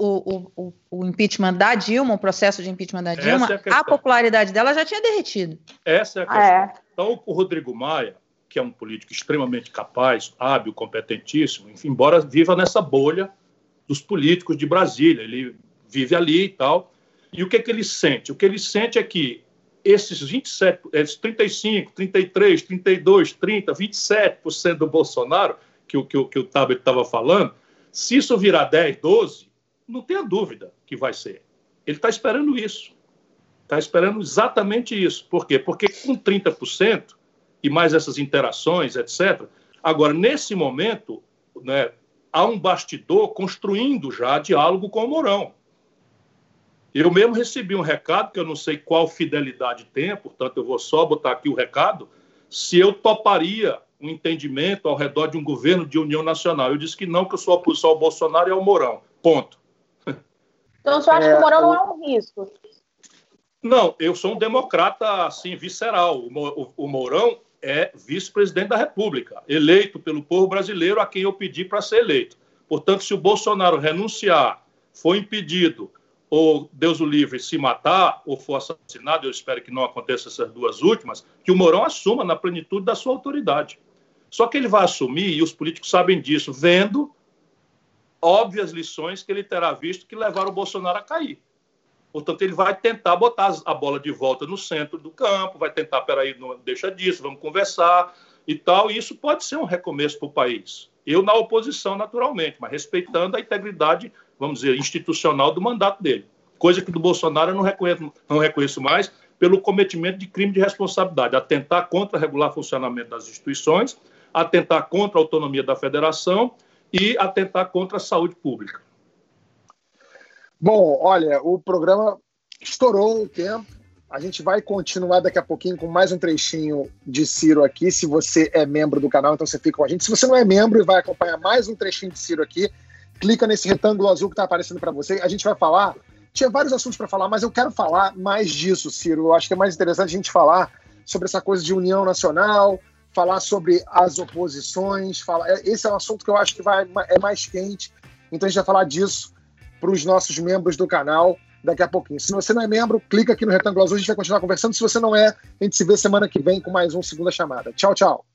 o impeachment da Dilma, o processo de impeachment da Dilma, a popularidade dela já tinha derretido. Essa é a questão. Então, o Rodrigo Maia, que é um político extremamente capaz, hábil, competentíssimo, enfim, embora viva nessa bolha dos políticos de Brasília, ele vive ali e tal. E o que ele sente? O que ele sente é que esses 35, 33, 32, 30, 27% do Bolsonaro, que o Tabet estava falando, se isso virar 10, 12, não tenha dúvida que vai ser. Ele está esperando isso. Está esperando exatamente isso. Por quê? Porque com 30% e mais essas interações, etc. Agora, nesse momento, né, há um bastidor construindo já diálogo com o Mourão. Eu mesmo recebi um recado, que eu não sei qual fidelidade tem, portanto eu vou só botar aqui o recado, se eu toparia um entendimento ao redor de um governo de união nacional. Eu disse que não, que eu sou oposição ao Bolsonaro e ao Mourão. Ponto. Então, você acha que o Mourão não é um risco? Não, eu sou um democrata, assim, visceral. O Mourão é vice-presidente da República, eleito pelo povo brasileiro, a quem eu pedi para ser eleito. Portanto, se o Bolsonaro renunciar, for impedido, ou, Deus o livre, se matar, ou for assassinado, eu espero que não aconteça essas duas últimas, que o Mourão assuma na plenitude da sua autoridade. Só que ele vai assumir, e os políticos sabem disso, vendo óbvias lições que ele terá visto que levaram o Bolsonaro a cair. Portanto, ele vai tentar botar a bola de volta no centro do campo, vai tentar, peraí, não deixa disso, vamos conversar e tal, e isso pode ser um recomeço para o país. Eu na oposição, naturalmente, mas respeitando a integridade, vamos dizer, institucional do mandato dele. Coisa que do Bolsonaro eu não reconheço mais pelo cometimento de crime de responsabilidade, atentar contra o regular funcionamento das instituições, atentar contra a autonomia da federação e atentar contra a saúde pública. Bom, olha, o programa estourou o tempo. A gente vai continuar daqui a pouquinho com mais um trechinho de Ciro aqui. Se você é membro do canal, então você fica com a gente. Se você não é membro e vai acompanhar mais um trechinho de Ciro aqui, clica nesse retângulo azul que está aparecendo para você. A gente vai falar... Tinha vários assuntos para falar, mas eu quero falar mais disso, Ciro. Eu acho que é mais interessante a gente falar sobre essa coisa de união nacional, falar sobre as oposições. Esse é um assunto que eu acho que é mais quente. Então a gente vai falar disso para os nossos membros do canal daqui a pouquinho. Se você não é membro, clica aqui no retângulo azul, a gente vai continuar conversando. Se você não é, a gente se vê semana que vem com mais um Segunda Chamada. Tchau, tchau.